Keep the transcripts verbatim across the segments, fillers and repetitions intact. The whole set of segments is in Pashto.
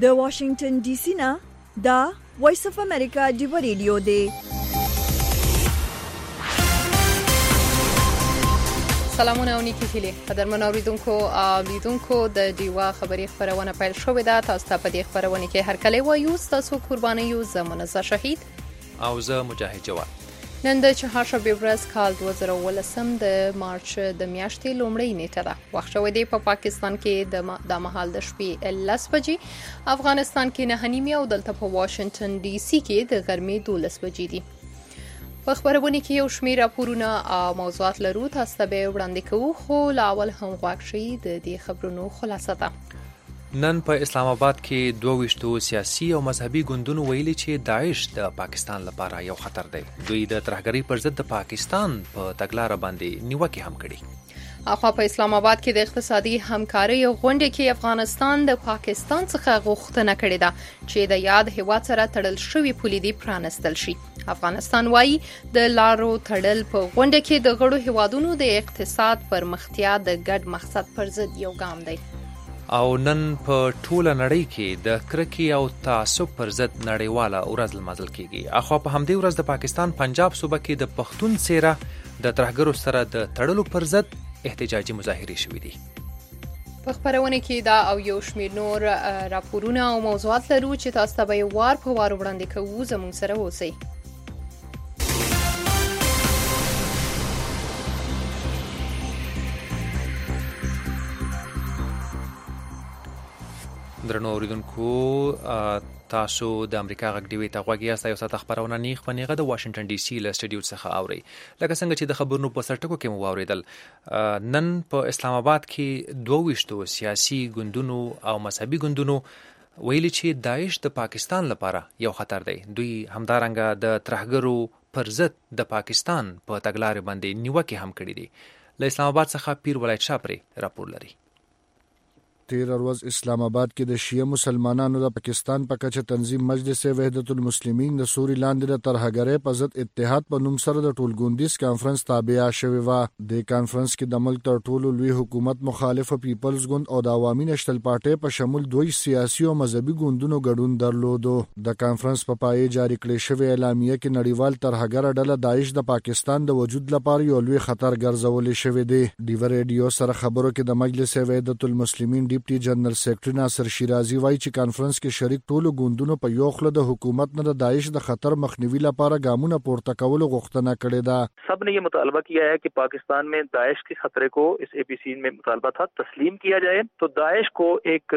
د واشنگټن ډي سي نه دا وایس اف امریکا دی ریډیو دی. سلامونه او نیکی هیله قدرمن اوریدونکو اوریدونکو د دیوا خبری خبرونه پیل شوې ده. تاسو ته په دې خبرونه کې هر کله وایو تاسو قرباني یو زمونږ شهید او زه مجاهد جواد. نن د چهارشنبه ورځ کال دوه زره ولسم د مارچ د میاشتې لومړۍ نیټه ده. وخت شوی دی په پاکستان کې د مهال د شپې لس بجې، افغانستان کې نه نیمه او دلته په واشنگټن ډي سي کې د غرمې دولس بجې دي. په خبرونه کې یو شمېر راپورونه او موضوعات لرو، تاسو ته به وړاندې کوو، خو لاول هم غواړم چې د دې خبرونو خلاصه ده. نن په اسلام آباد کې دوه ویشتو سیاسي او مذهبي ګوندونو ویلي چې داعش د پاکستان لپاره یو خطر دی. دوی د ترهګرۍ پر ضد د پاکستان په تګلارې باندې نیوکه هم کړې. اخوا په اسلام آباد کې د اقتصادي همکارۍ غونډه کې افغانستان د پاکستان څخه غوښتنه کړې ده چې د یاد هیواد سره تړل شوی پولې دی پرانستل شي. افغانستان وایي د لارو تړل په غونډه کې د غړو هیوادونو د اقتصاد پرمختیا د ګډ مقصد پر ضد یو ګام دی. او نن په ټوله نړۍ کې د کرکې او تعصب پر ضد نړیواله ورځ لمانځل کیږي. اخوا په همدې ورځ د پاکستان پنجاب صوبه کې د پښتون څیره د ترهګرو سره د تړلو پر ضد احتجاجي مظاهرې شوې دي. په خبرونه کې دا او یو شمېر نور راپورونه او موضوعات لرو چې تاسو ته به وار په وار وړاندې کوو. زموږ سره اوسئ. درنو اوریدونکو، تاسو د امریکا غږ ډیوي ته غوږ یاست. یو ساعت خبرونه نیغ په نیغه د واشنگټن ډي سي له سټډیو څخه اوري. لکه څنګه چې د خبرونو په سرټکو کې مو واوریدل، نن په اسلام آباد کې دوه ویشتو سیاسي ګوندونو او مذهبي ګوندونو ویلي چې داعش د پاکستان لپاره یو خطر دی. دوی همدارنګه د ترهګرو پر ضد د پاکستان په تګلارې باندې نیوکه هم کړې دي. له اسلام آباد څخه پیر ولایت شاپري راپور لري. تیر ورځ اسلام آباد کې د شیعه مسلمانانو د پاکستان په کچه تنظیم مجلس وحدت المسلمین د سوري لاندې د ترهګرۍ په ضد اتحاد په نوم سره د ټولګوندیز کانفرنس تابع شوی و. د کانفرنس کې د ملک تر ټولو لوی حکومت مخالف پیپلز ګوند او د عوامي نشتل پارټي په شمول دوی سیاسي او مذهبي ګوندونو ګډون درلودو. د کانفرنس په پای جاری کړې شوی اعلامیه کې نړیوال ترهګر ډله داعش د پاکستان د وجود لپاره یو لوی خطر ګرځولې شوی دی. ډیو ریډیو سره خبرو کې د مجلس وحدت المسلمین ډیپټي جنرال سیکرټری ناصر شیرازي وایي چې کانفرنس کې شریک ټولو ګوندونو په یو خله د حکومت نه د داعش د خطر مخنیوي لپاره ګامونه پورته کولو غوښتنه کړې ده. سب نے یہ مطالبہ کیا ہے کہ پاکستان میں داعش کے خطرے کو اس اے پی سی میں مطالبہ تھا تسلیم کیا جائے تو داعش کو ایک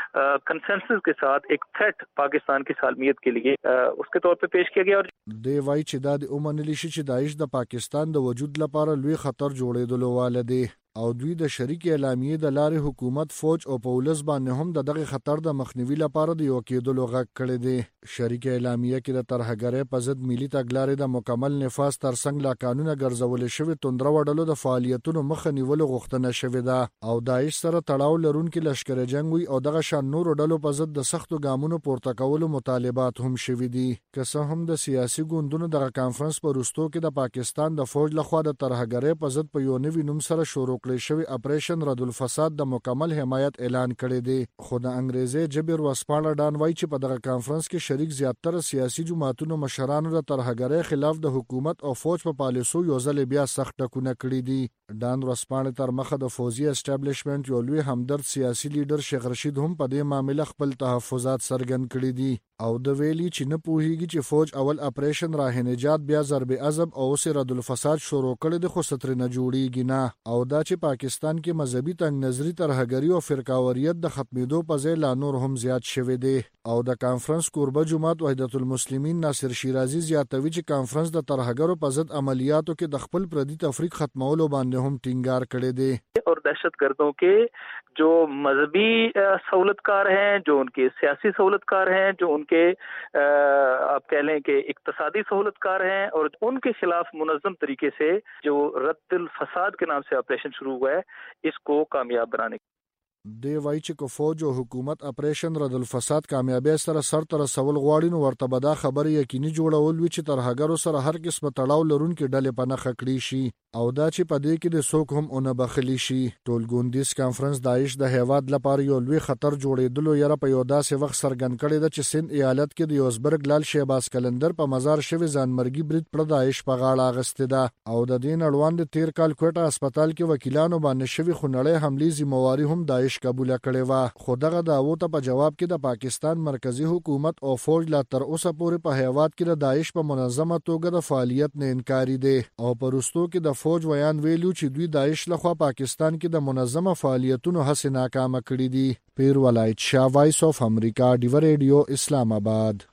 کنسنسس کے ساتھ ایک تھریٹ پاکستان کی سالمیت کے لیے اس کے طور پہ پیش کیا گیا. اور دی وایي چې دا د اومنلی شي چې داعش د پاکستان د وجود لپاره لوی خطر جوړېدلو واله دی او دوی د شریک اعلامیې د لارې حکومت، فوج او پولیس باندې هم د دغه خطر د مخنیوي لپاره د یو کېدلو غږ کړی دی. شریک اعلامیه کې د ترهګرۍ په ضد ملي تګلارې د مکمل نفاذ ترڅنګ لا قانونه ګرځول شوی توندره وډلو د فعالیتونو مخه نیولو غوښتنه شوې ده او داعش سره تړاو لرونکي لشکر جنگ وي او دغه شان نور ډلو په ضد د سختو ګامونو پورته کولو مطالبات هم شوي دي. که څه هم د سیاسي ګوندونو دغه کانفرنس په وروستو کې د پاکستان د فوج لخوا د ترهګرۍ په ضد په یو نوي نوم سره شروع کړی شوی اپریشن رد الفساد د مکمل حمایت اعلان کړی دی، خو د انګریزي جبر وسپاړه ډان وایي چې په دغه کانفرنس کې شریک زیاتره سیاسي جماعتونو مشرانو د ترهګرۍ خلاف د حکومت او فوج په پالیسو یو ځل بیا سخت ټکونه کړي دي. ډان وسپاړه تر مخه د فوزي اسټابلیشمنت یو لوی همدرد سیاسي لیډر شیخ رشید هم په دې معاملې خپل تحفظات څرګند کړي دي او د ویلي چې نه پوهیږي چې فوج اول اپریشن راه نجات بیا ضرب عذب او اوس رد الفساد شروع کړي د خو ستر نه جوړیږي نه او دا چې پاکستان کې مذهبي تنګ نظری ترهګری او فرقاوریت د ختمېدو په ځای لا نور هم زیات شوی دی. او د کانفرنس کوربه جماعت وحدت المسلمین ناصر شیرازي زیاتوي چې کانفرنس د ترهګرو په ضد عملیاتو کې د خپل پردي تفریق ختمولو باندې هم ټینګار کړی دی. اور دہشت گردوں کے جو مذہبی سہولتکار ہیں، جو ان کے سیاسی سہولتکار ہیں، جو ان کے آپ کہہ لیں کہ اقتصادی سہولتکار ہیں اور ان کے خلاف منظم طریقے سے جو رد الفساد کے نام سے آپریشن شروع ہوا ہے اس کو کامیاب بنانے. دی وایي چې کو فوج او حکومت اپریشن رد الفساد کامیابی سره سر تر رسول غواړي نو ورته به دا خبره یقیني جوړول وي چې ترهګرو سره هر قسمه تړاو لرونکي ډلې په نښه کړي شي او دا چې په دې کې د څوک هم اونه بخلی شي. ټولګوندیز کانفرنس داعش د هیواد لپاره یو لوی خطر جوړېدلو یره په یو داسې وخت څرګند کړی ده چې سند ایالت کې د یوزبرګ لال شهباز کلندر په مزار شوی ځانمرګي برید پر داعش په غاړه اغستې ده او د دې نه وړاندې تیر کال کوټه هسپتال کې وکیلانو باندې شوی خونړۍ حملې ذمہواری هم داعش قبول کړې و. خو دغه دعوو ته په جواب کې د پاکستان مرکزی حکومت او فوج لا تر اوسه پورې په هیواد کې د داعش په منظمه توګه د فعالیت نه انکاری دي او پرستو کې د فوج ویان ویلو چې دوی داعش لخوا پاکستان کې د منظمه فعالیتونو هڅې ناکامه کړې دي. پیر ولایت شاه، وایس اف امریکا، ډیو ریډیو، اسلام آباد.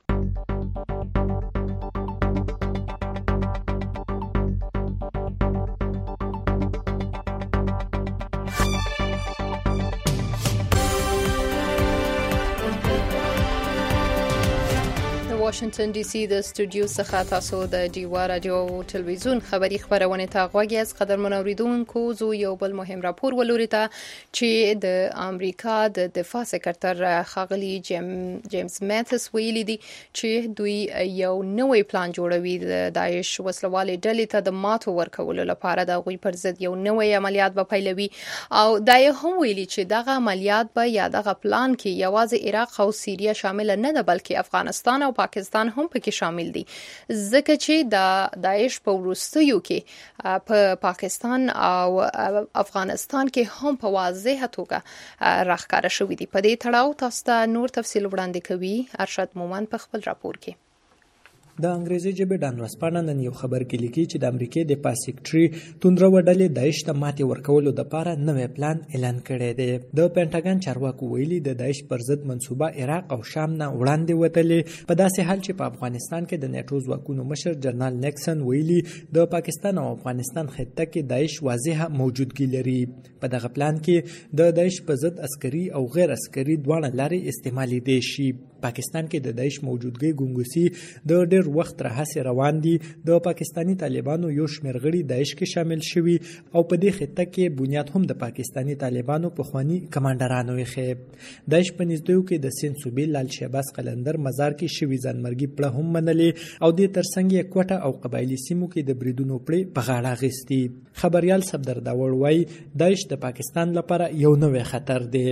واشنگټن ډي سي د سټوډیو څخه تاسو د ډیوا رادیو او ټلویزیون خبری خبرونه ته غوږی از قدرمن اوریدونکو زو یو بل مهم راپور ولوري ته چې د امریکا د دفاع سکرټر خاغلی جیم جیمز ماتس ویلي دي چې دوی یو نوې پلان جوړوي د داعش وسلوالې ډلې ته د ماتو ورکولو لپاره د غوي پر ضد یو نوې عملیات به پیلوي او دا هم ویلي چې دغه عملیات به یا دغه پلان کې یوازې عراق او سیریه شامل نه ده بلکې افغانستان او پاکستان هم پکې شامل دي ځکه چې د داعش په وروستیو کې په پاکستان او افغانستان کې هم په واضحه توګه راښکاره شوې دي. په دې تړاو تاسو ته نور تفصیل وړاندې کوي ارشد مومن په خپل راپور کې. د انګریزي ژبې ډان ورسپانه نن یو خبر کې لیکي چې د امریکای د پاسیکټري توندرو ډلې داعش ته ماتې ورکولو لپاره نوې پلان اعلان کړی دی. د پینټاګن چارواکو ویلي د داعش پر ضد منصوبه عراق او شام نه وړاندې وتلې په داسې حال چې په افغانستان کې د نیټو ځواکونو مشر جنرال نیکسن ویلي د پاکستان او افغانستان خطه کې داعش واضحه موجودګي لري. په دغه پلان کې د داعش په ضد عسکري او غیر عسکري دواړه لارې استعمالي دي شي. پاکستان کې د داعش موجودګي ګونګوسي د ډېر وخت راهسې روان دي. د پاکستانی طالبانو یو شمېر غړي داعش کې شامل شوي او په دې خطه کې بنیاد هم د پاکستانی طالبانو پخوانی کمانډرانو یې. داعش په نږدېو کې د سند صوبې لال شهباز قلندر مزار کې شوي ځانمرګي پړه هم منلې او د ترڅنګ یې کوټه او قبایلی سیمو کې د بریدونو پړې په غاړه اخیستي. خبريال صفدر داور وایي داعش د پاکستان لپاره یو نوې خطر دی.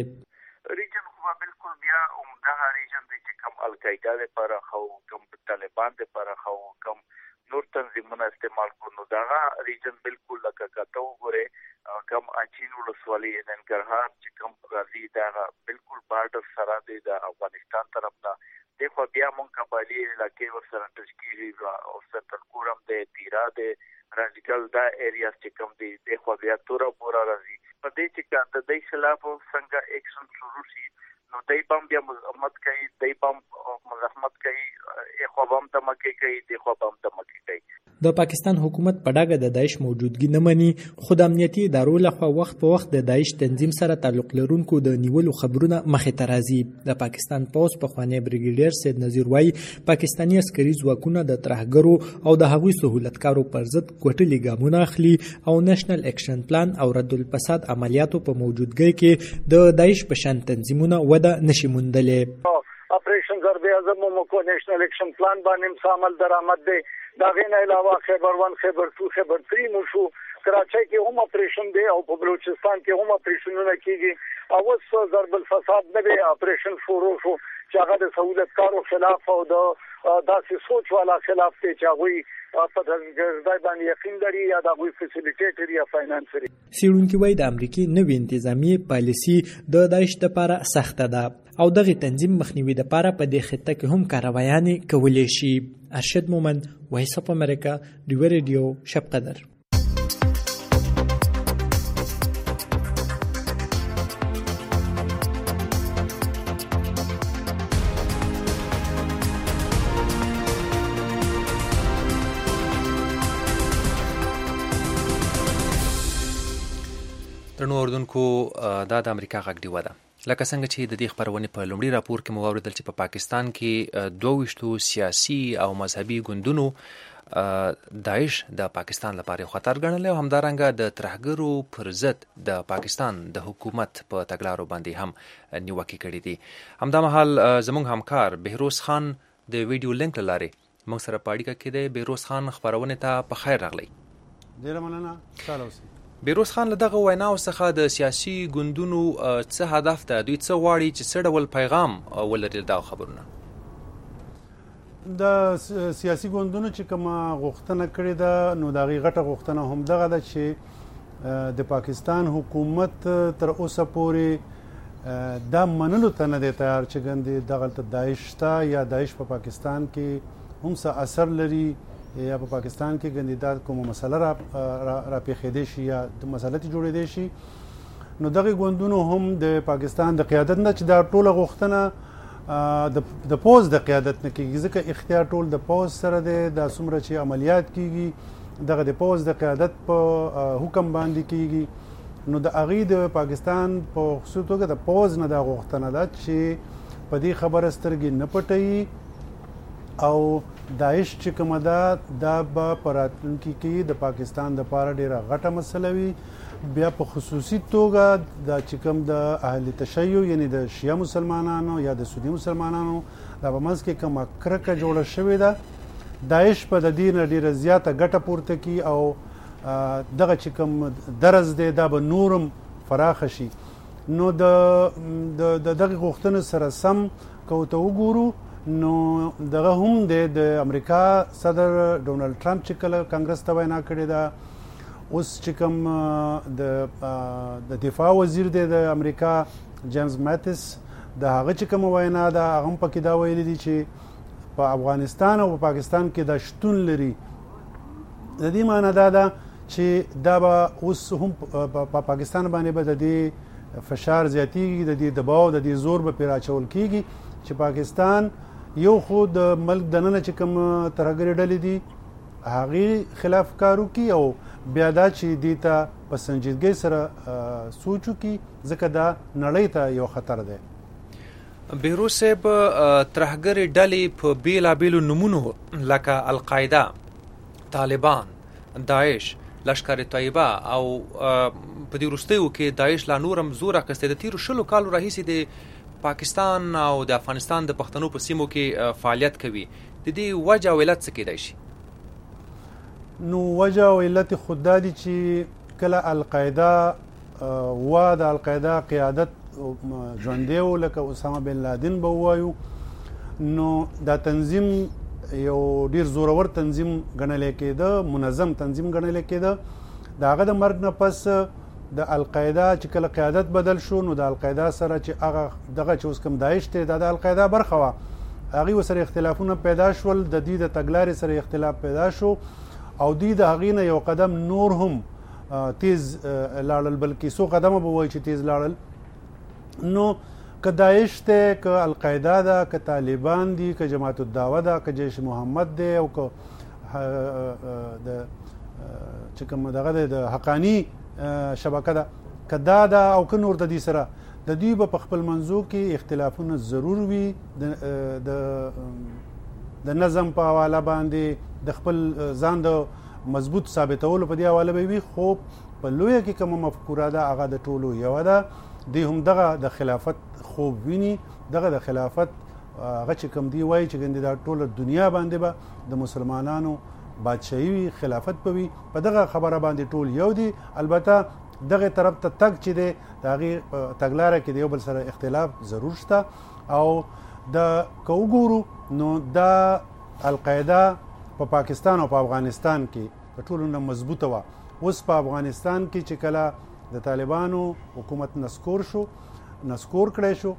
القاعده لپاره خو کوم طالبان لپاره خو کوم نور تنظیمونه استعمال کړو دا ریجن بالکل لکه کاته وګوره کوم اچین ولسوالي ننګرهار چې کوم راځي دا بالکل بارډر سره دی د افغانستان طرف نه د خو بیا مونږ قبایلی علاقې ورسره تشکیل او سنټرل کورم دی تیرا دی رادیکال دا ایریا چې کوم دی د خو بیا تورا پورا راځي په دې چې د دې خلاف څنګه اکشن شروع شي نو دای بم بیا مزاحمت کوي دای بم مزاحمت کوي خو بم دمکه کوي د خو بم دمکه کوي. د پاکستان حکومت په ډاګه د داعش موجودګي نه مني خو د امنیتي ادارو لخوا وخت په وخت د داعش تنظیم سره تعلق لرونکو د نیولو خبرونه مخې ته راځي. د پاکستان پوز پخوانی بریګیډیر سید نذیر وایي پاکستانی عسکري ځواکونه د ترهګرو او د هغوی سہولتکارو پر ضد کوټلي ګامونه اخلي او نېشنل اکشن پلان او رد الفساد عملیاتو په موجودګۍ کې د داعش په شان تنظیمونه وده نشي موندلې. اپریشن ضرب اعظم مو نېشنل اکشن پلان باندې عمل درآمد دی. دا غین علاوه خیبر ون خیبر تو خیبر تری مو شو کراچۍ کې هم اپریشن دی او په بلوچستان کې هم اپریشنونه کیږي او اوس ضرب الفساد نه دی اپریشن شروع شو چې هغه د سہولتکارو خلاف او د داسې سوچ والا خلاف دی چې هغه په دغه باندې یقین لري یا د هغوی فیسیلیټیټر یا فاینانسري. څېړونکي وایي د امریکې نوې انتظامی پالیسي د داعش لپاره سخته ده او دغه تنظیم مخنیوي لپاره په دې خطه کې هم کاروایانې کولی شي. ارشد مومن، وایس اف امریکا، ډیو ریډیو، شب قدر. درنو اوردونکو دا د امریکا غږ ډیوه ده. لکه څنګه چې د دې خبرونې په لومړي راپور کې مو واوریدل چې په پاکستان کې دوه ویشتو سیاسي او مذهبي ګوندونو داعش د پاکستان لپاره خطر ګڼل او همدارنګه د ترهګرو پر ضد د پاکستان د حکومت په تګلارو باندې هم نیوکې کړې دي. همدا مهال زموږ همکار بهروز خان د ویډیو لینک له لارې موږ سره په اړیکه کې دی. بهروز خان خپرونې ته په خیر راغلی. ډیره مننه. سلام. بهروز خان له دغه ویناو څخه د سیاسي ګوندونو څه هدف ده؟ دوی څه غواړي چې څه ډول پیغام ولري دا خبرونه؟ د سیاسي ګوندونو چې کومه غوښتنه کړې ده نو د هغې غټه غوښتنه هم دغه ده چې د پاکستان حکومت تر اوسه پورې دا منلو ته نه دی تیار چې ګندې دغلته داعش شته یا داعش په پاکستان کې هم څه اثر لري یا په پاکستان کې ګندې دا کومه مسله را راپېښېدی شي یا مسله ترې جوړېدی شي. نو دغې ګوندونو هم د پاکستان د قیادت نه چې دا ټوله غوښتنه د پوز د قیادت نه کېږي، ځکه اختیار ټول د پوز سره دی. دا څومره چې عملیات کېږي دغه د پوز د قیادت په حکم باندې کېږي. نو د هغې د پاکستان په خصوصي توګه د پوز نه دا غوښتنه ده چې په دې خبره سترګې نه پټوي او داعش چې کومه ده دا به په راتلونکي کې د پاکستان دپاره ډېره غټه مسله وي. بیا په خصوصي توګه دا چې کوم د اهل تشیع یعنی د شیعه مسلمانانو یا د سني مسلمانانو دا په منځ کې کومه کرکه جوړه شوې ده، داعش په د دې نه ډېره زیاته ګټه پورته کړي او دغه چې کوم درز دی دا به نورم فراخه شي. نو د دغه غوښتنې سره سم که ورته وګورو نو دغه هم دی د امریکا صدر ډونالډ ټرمپ چې کله کانګرس ته وینا کړې ده، اوس چې کوم د دفاع وزیر دی د امریکا جیمز ماتیس د هغه چې کومه وینا ده هغه هم پکې دا ویلي دي چې په افغانستان او په پاکستان کې دا شتون لري. د دې معنی دا ده چې دا به اوس هم په پاکستان باندې به د دې فشار زیاتیږي، د دې دباو د دې زور به پرې اچول کېږي چې پاکستان یو خو د ملک دننه چې کوم ترهګرې ډلې دي هغې خلاف کار وکړي او بیا دا چې دې ته په سنجیدګۍ سره سوچ وکړي ځکه دا نړۍ ته یو خطر دی. بهروز صاحب، ترهګرې ډلې په بېلابېلو نومونو لکه القاعده، طالبان، داعش، لشکر طیبه او په دې وروستیو کې داعش لا نورم زور اخیستی. د تېرو شلو کالو راهیسې د پاکستان او د افغانستان د پښتنو په سیمو کې فعالیت کوي. د دې وجه او علت څه کیدای شي؟ نو وجه او علت خود دا دي چې کله القاعده و د القاعده قیادت ژوندی و لکه اسامه بن لادن به ووایو، نو دا تنظیم یو ډیر زورور تنظیم ګڼلی کېده، منظم تنظیم ګڼلی کېده. د هغه د مرګ نه پس د القاعده چې کله قیادت بدل شو نو د القاعده سره چې هغه دغه چې اوس کوم داعش دی دا د القاعده برخه وه، هغې ورسره اختلافونه پیدا شول، د دوی د تګلارې سره اختلاف پیدا شو او دوی د هغې نه یو قدم نور هم تیز لاړل، بلکې څو قدمه به وایي چې تیز لاړل. نو که داعش دی، که القاعده ده، که طالبان دي، که جماعت الدعوه ده، که جیش محمد دی او که د چې کوم دغه دی د حقاني شبکه ده، که دا ده او که نور د دې سره د دوی به په خپل منځو کې اختلافونه ضرور وي د نظم په حواله باندې، د خپل ځان د مضبوط ثابتولو په دې حواله به وي. خو په لویه کې کومه مفکوره ده هغه د ټولو یوه ده. دوی هم دغه د خلافت خوب ویني، دغه د خلافت هغه چې کوم دی وایي چې ګندې دا ټوله دنیا باندې به د مسلمانانو بادشاهي وي، خلافت به وي. په دغه خبره باندې ټول یو دي. البته دغه طرف ته تګ چې دی د هغې تګلاره کې د یو بل سره اختلاف ضرور شته او د که وګورو نو دا القاعده په پاکستان او په افغانستان کې د ټولو نه مضبوطه وه. اوس په افغانستان کې چې کله د طالبانو حکومت نسکور شو نسکور کړی شو،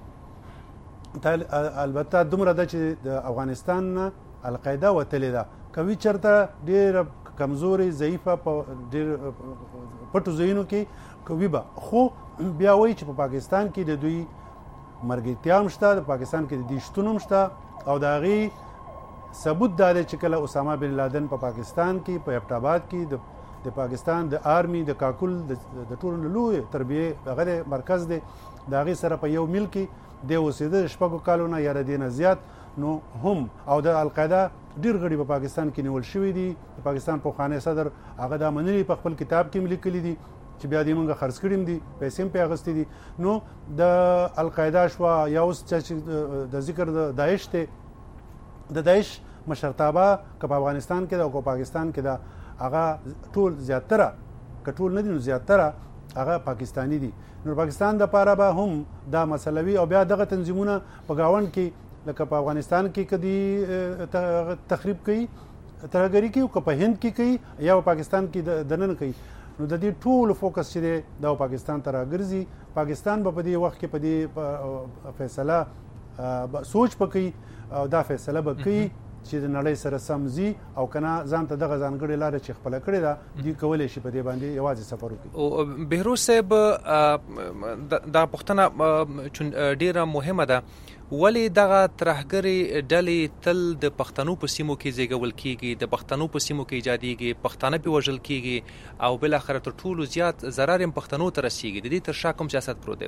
البته دومره ده چې د افغانستان نه القاعده وتلې ده. کوي چېرته ډېره کمزورې ضعیفه په ډېر پټو ځایونو کې کوي به، خو بیا وایي چې په پاکستان کې د دوی مرګرتیا هم شته، د پاکستان کې د دوی شتون هم شته او د هغې ثبوت دا دی چې کله اسامه بن لادن په پاکستان کې په ایبټ آباد کې د پاکستان د آرمي د کاکل د ټولو لوی تربیې هغه مرکز دی، د هغې سره په یو میل کې دی اوسېده شپږو کالو نه یا د دې نه زیات. نو هم او د القاعده ډیر غړي په پاکستان کې نیول شوی دي. د پاکستان پوخانه صدر هغه دا منلي په خپل کتاب کې لیکلي دي چې بیا دې موږ خرڅ کړیم دي، پیسې هم په اغستې دي. نو د القاعده شو یا اوس چې د ذکر د داعش ته د داعش مشرتابه که په افغانستان کې او په پاکستان کې دا هغه ټول زیاتره کټول نه دي، نو زیاتره هغه پاکستانی دي. نو پاکستان د پاره به هم دا مسلوي او بیا دغه تنظیمونه په گاوند کې لکه په افغانستان کې کدي تخریب کوي، ترهګری کوي، او په هند کې کوي یا په پاکستان کې دنن کوي. نو د دې ټول فوکس چې دی دا پاکستان ته راګرځي. پاکستان به په دې وخت کې په دې فیصله سوچ پکې او دا فیصله به کوي چې د نړۍ سره سمزي او کنه ځان ته دغه ځانګړې لار چې خپل کړې ده دی کولای شي په دې باندې یوازې سفر وکړي. او بهروز صاحب دا پښتنه ډیره مهمه ده، ولی دغه ترهګری ډلې تل د پښتنو په سیمو کې زیږول کیږي، د پښتنو په سیمو کې ایجاديږي، پښتانه په وژل کیږي او بل اخر تر ټولو زیات ضرر هم پښتنو ته رسیږي. د دې تر شا کوم سیاست پروت دی؟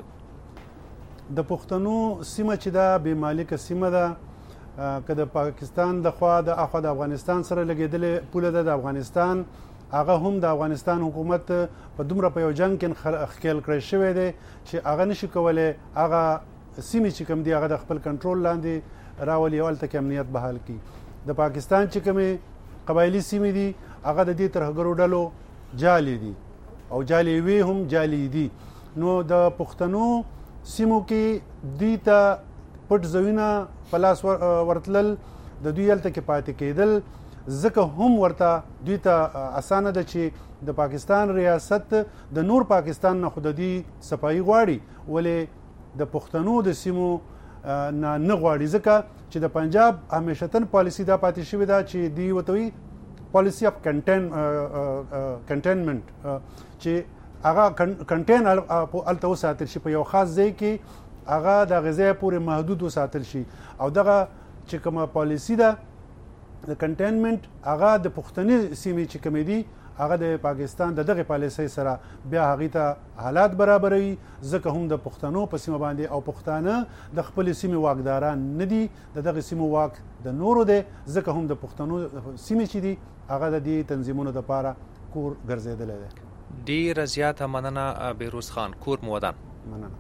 د پښتنو سیمه چې دا به مالک سیمه ده که د پاکستان د خوا د اخوا د افغانستان سره لګیدلې پوله ده د افغانستان، هغه هم د افغانستان حکومت په دومره په یو جنگ کې خکېل کړی شوی دی چې هغه نشي کولی هغه سیمې چې کوم دي هغه د خپل کنټرول لاندې راولي او هلته کې امنیت بحال کړي. د پاکستان چې کومې قبایلي سیمې دي هغه د دې ترهګرو ډلو جالي دي او جالي وي هم جالي دي. نو د پښتنو سیمو کې دوی ته پټ ځایونه په لاس ورتلل، د دوی هلته کې پاتې کېدل، ځکه هم ورته دوی ته اسانه ده چې د پاکستان ریاست د نور پاکستان نه خود دی صفایي غواړي، ولې د پښتنو د سیمو نه نه غواړي، ځکه چې د پنجاب همیشتن پالیسی دا پاتې شوې ده چې دی وتوي پالیسی اف کنټین کنټینمنت چې هغه کنټین الته وساتل شي په یو خاص ځای کې، هغه د غذا پورې محدود وساتل شي. او دغه چې کومه پالیسی ده د کنټینمنت هغه د پښتني سیمې چې کومې دي هغه د پاکستان د دغه پالیسۍ سره بیا هغه ته حالات برابروي، ځکه هم د پښتنو په سیمه باندې او پښتانه د خپل سیمې واکداران نه دي، د دغه سیمو واک د نورو دی، ځکه هم د پښتنو سیمې چې دي هغه د دې تنظیمونو لپاره کور ګرځېدلی دی. ډېره زیاته مننه بهروز خان، کور مو ودان. مننه.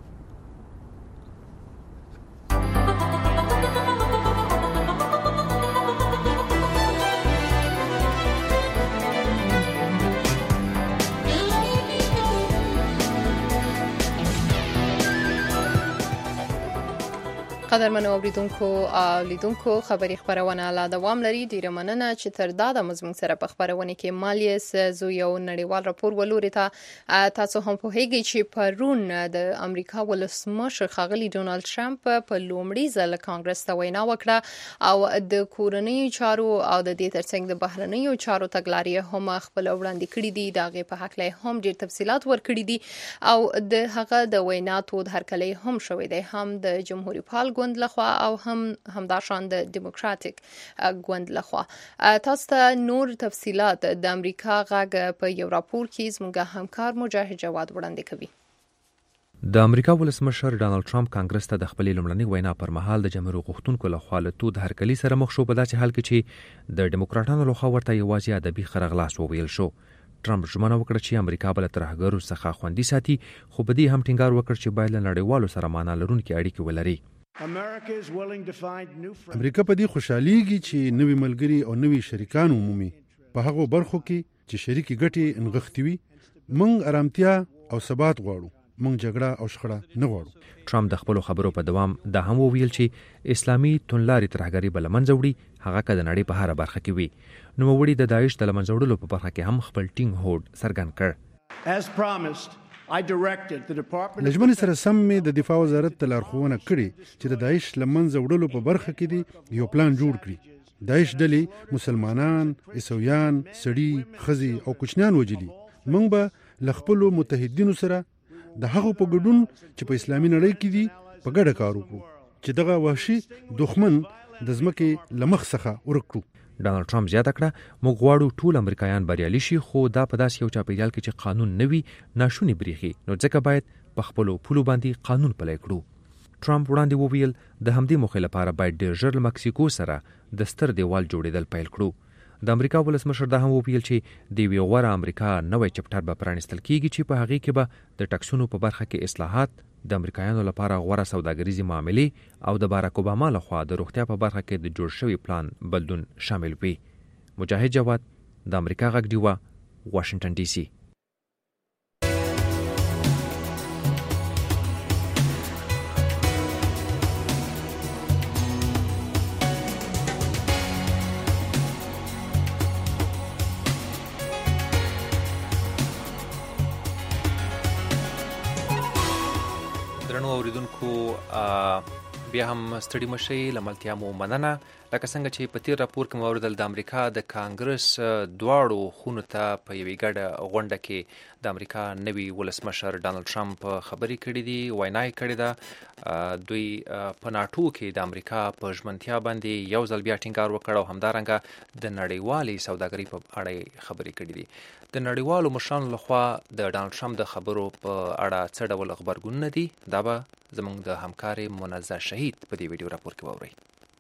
قدرمنو اوریدونکو او لیدونکو خبری خبرونه لا دوام لري. ډیره مننه چې تر دا د مزمن سره په خبرونه کې مالیس زو یو نړیوال راپور ولوري ته تاسو هم په هیګي چې پرون د امریکا ولسمشر خاغلی ډونالد ټرمپ په لومړي ځل کانګرس ته وینا وکړه او د کورنۍ چارو او د دې ترڅنګ د بهرنیو چارو تګلارې هم خپل وړاندې کړې دي. دغه په حق له هم ډیر تفصيلات ورکړي دي او د هغه د وینا تود هرکلی هم شوې ده، هم د جمهوریت پال ګوند لخوا او هم همداشان د ډیموکراتیک ګوند لخوا. تاسو ته نور تفصيلات د امریکا غږ په یو راپور کې زموږ همکار مجاهد جواد وړاندې کوي. د امریکا ولسمشر ډانلډ ټرمپ کانګرس ته د خپلې لومړنۍ وینا پر مهال د جمهوریت غوښتونکو لخوا له تود هرکلي سره مخ شو، په داسې حال کې چې د ډیموکراټانو لخوا ورته یوازې ادبي خرغلاس وویل شو. ټرمپ ژمنه وکړه چې امریکا بل ترهګرو څخه خوندي ساتي، خو په دې هم ټینګار وکړ چې باید له نړیوالو سره معنا لرونکي اړیکې ولري. امریکا په دې خوشحاليږي چې نوي ملګري او نوي شریکان ومومي په هغه برخو کې چې شریکي ګټې انغښتي وي. موږ آرامتیا او ثبات غواړو، موږ جګړه او شخړه نه غواړو. ټرمپ د خپل خبرو په دوام دا هم وویل چې اسلامي تونلاري ترهګري بل منځ وړي، هغه که د نړۍ په هر برخه کې وي. نو وړي د داعش د منځ وړلو په برخه کې هم خپل ټینګ هوډ څرګند کړ. As promised, لجمن سره سم می د دفاع وزارت ته لارښوونه کړې چې د داعش لمنځه وړلو په برخه کې دی یو پلان جوړ کړي. داعش ډلې مسلمانان، عیسویان، سړي، خزي او کوچنیان وجلي. موږ به ل خپل متحدینو سره د هغو په ګډون چې په اسلامي نړۍ کې دي په ګډه کار وکړو چې دغه وحشي دښمن د ځمکې لمخ څخه ورکړو. ډانلډ ټرمپ زیاته کړه موږ غواړو ټول امریکایان بریالي شي، خو دا په داسې یو چاپیریال کې چې قانون نه وي ناشونی بریښي، نو ځکه باید په خپلو پولو باندې قانون پلی کړو. ټرمپ وړاندې وویل د همدې موخې لپاره باید ډېر ژر له مکسیکو سره د ستر دیوال جوړېدل پیل کړو. د امریکا ولسمشر دا هم وویل چې د یوې غوره امریکا نوی چپټر به پرانیستل کیږي چې په هغې کې به د ټکسونو په برخه کې اصلاحات، د امریکایانو لپاره غوره سوداګریزي معاملې او د باراک اوباما لخوا د روغتیا په برخه کې د جوړ شوي پلان بدلون شامل وي. مجاهد جواد، د امریکا غږ ډیوه، واشنگټن ډي سي. درنو اوریدونکو بیا هم ستړي مشئ، لملتیا مو مننه. لکه څنګه چې په تیر راپور کې مو اوریدل د امریکا د کانګرس دواړو خونو ته په یوې ګډه غونډه کې د امریکا نوي ولسمشر ډانلډ ټرمپ خبرې کړې دي، وینا یې کړې ده. دوی په ناټو کې د امریکا په ژمنتیا باندې یو ځل بیا ټینګار وکړ او همدارنګه د نړیوالې سوداګرۍ په اړه خبرې کړې دي. د نړیوالو مشرانو لخوا د ډانلډ ټرمپ د خبرو په اړه څه ډول غبرګونونه دي، دا به زموږ د همکارې منزه شهید په دې ویډیو راپور کې واورئ.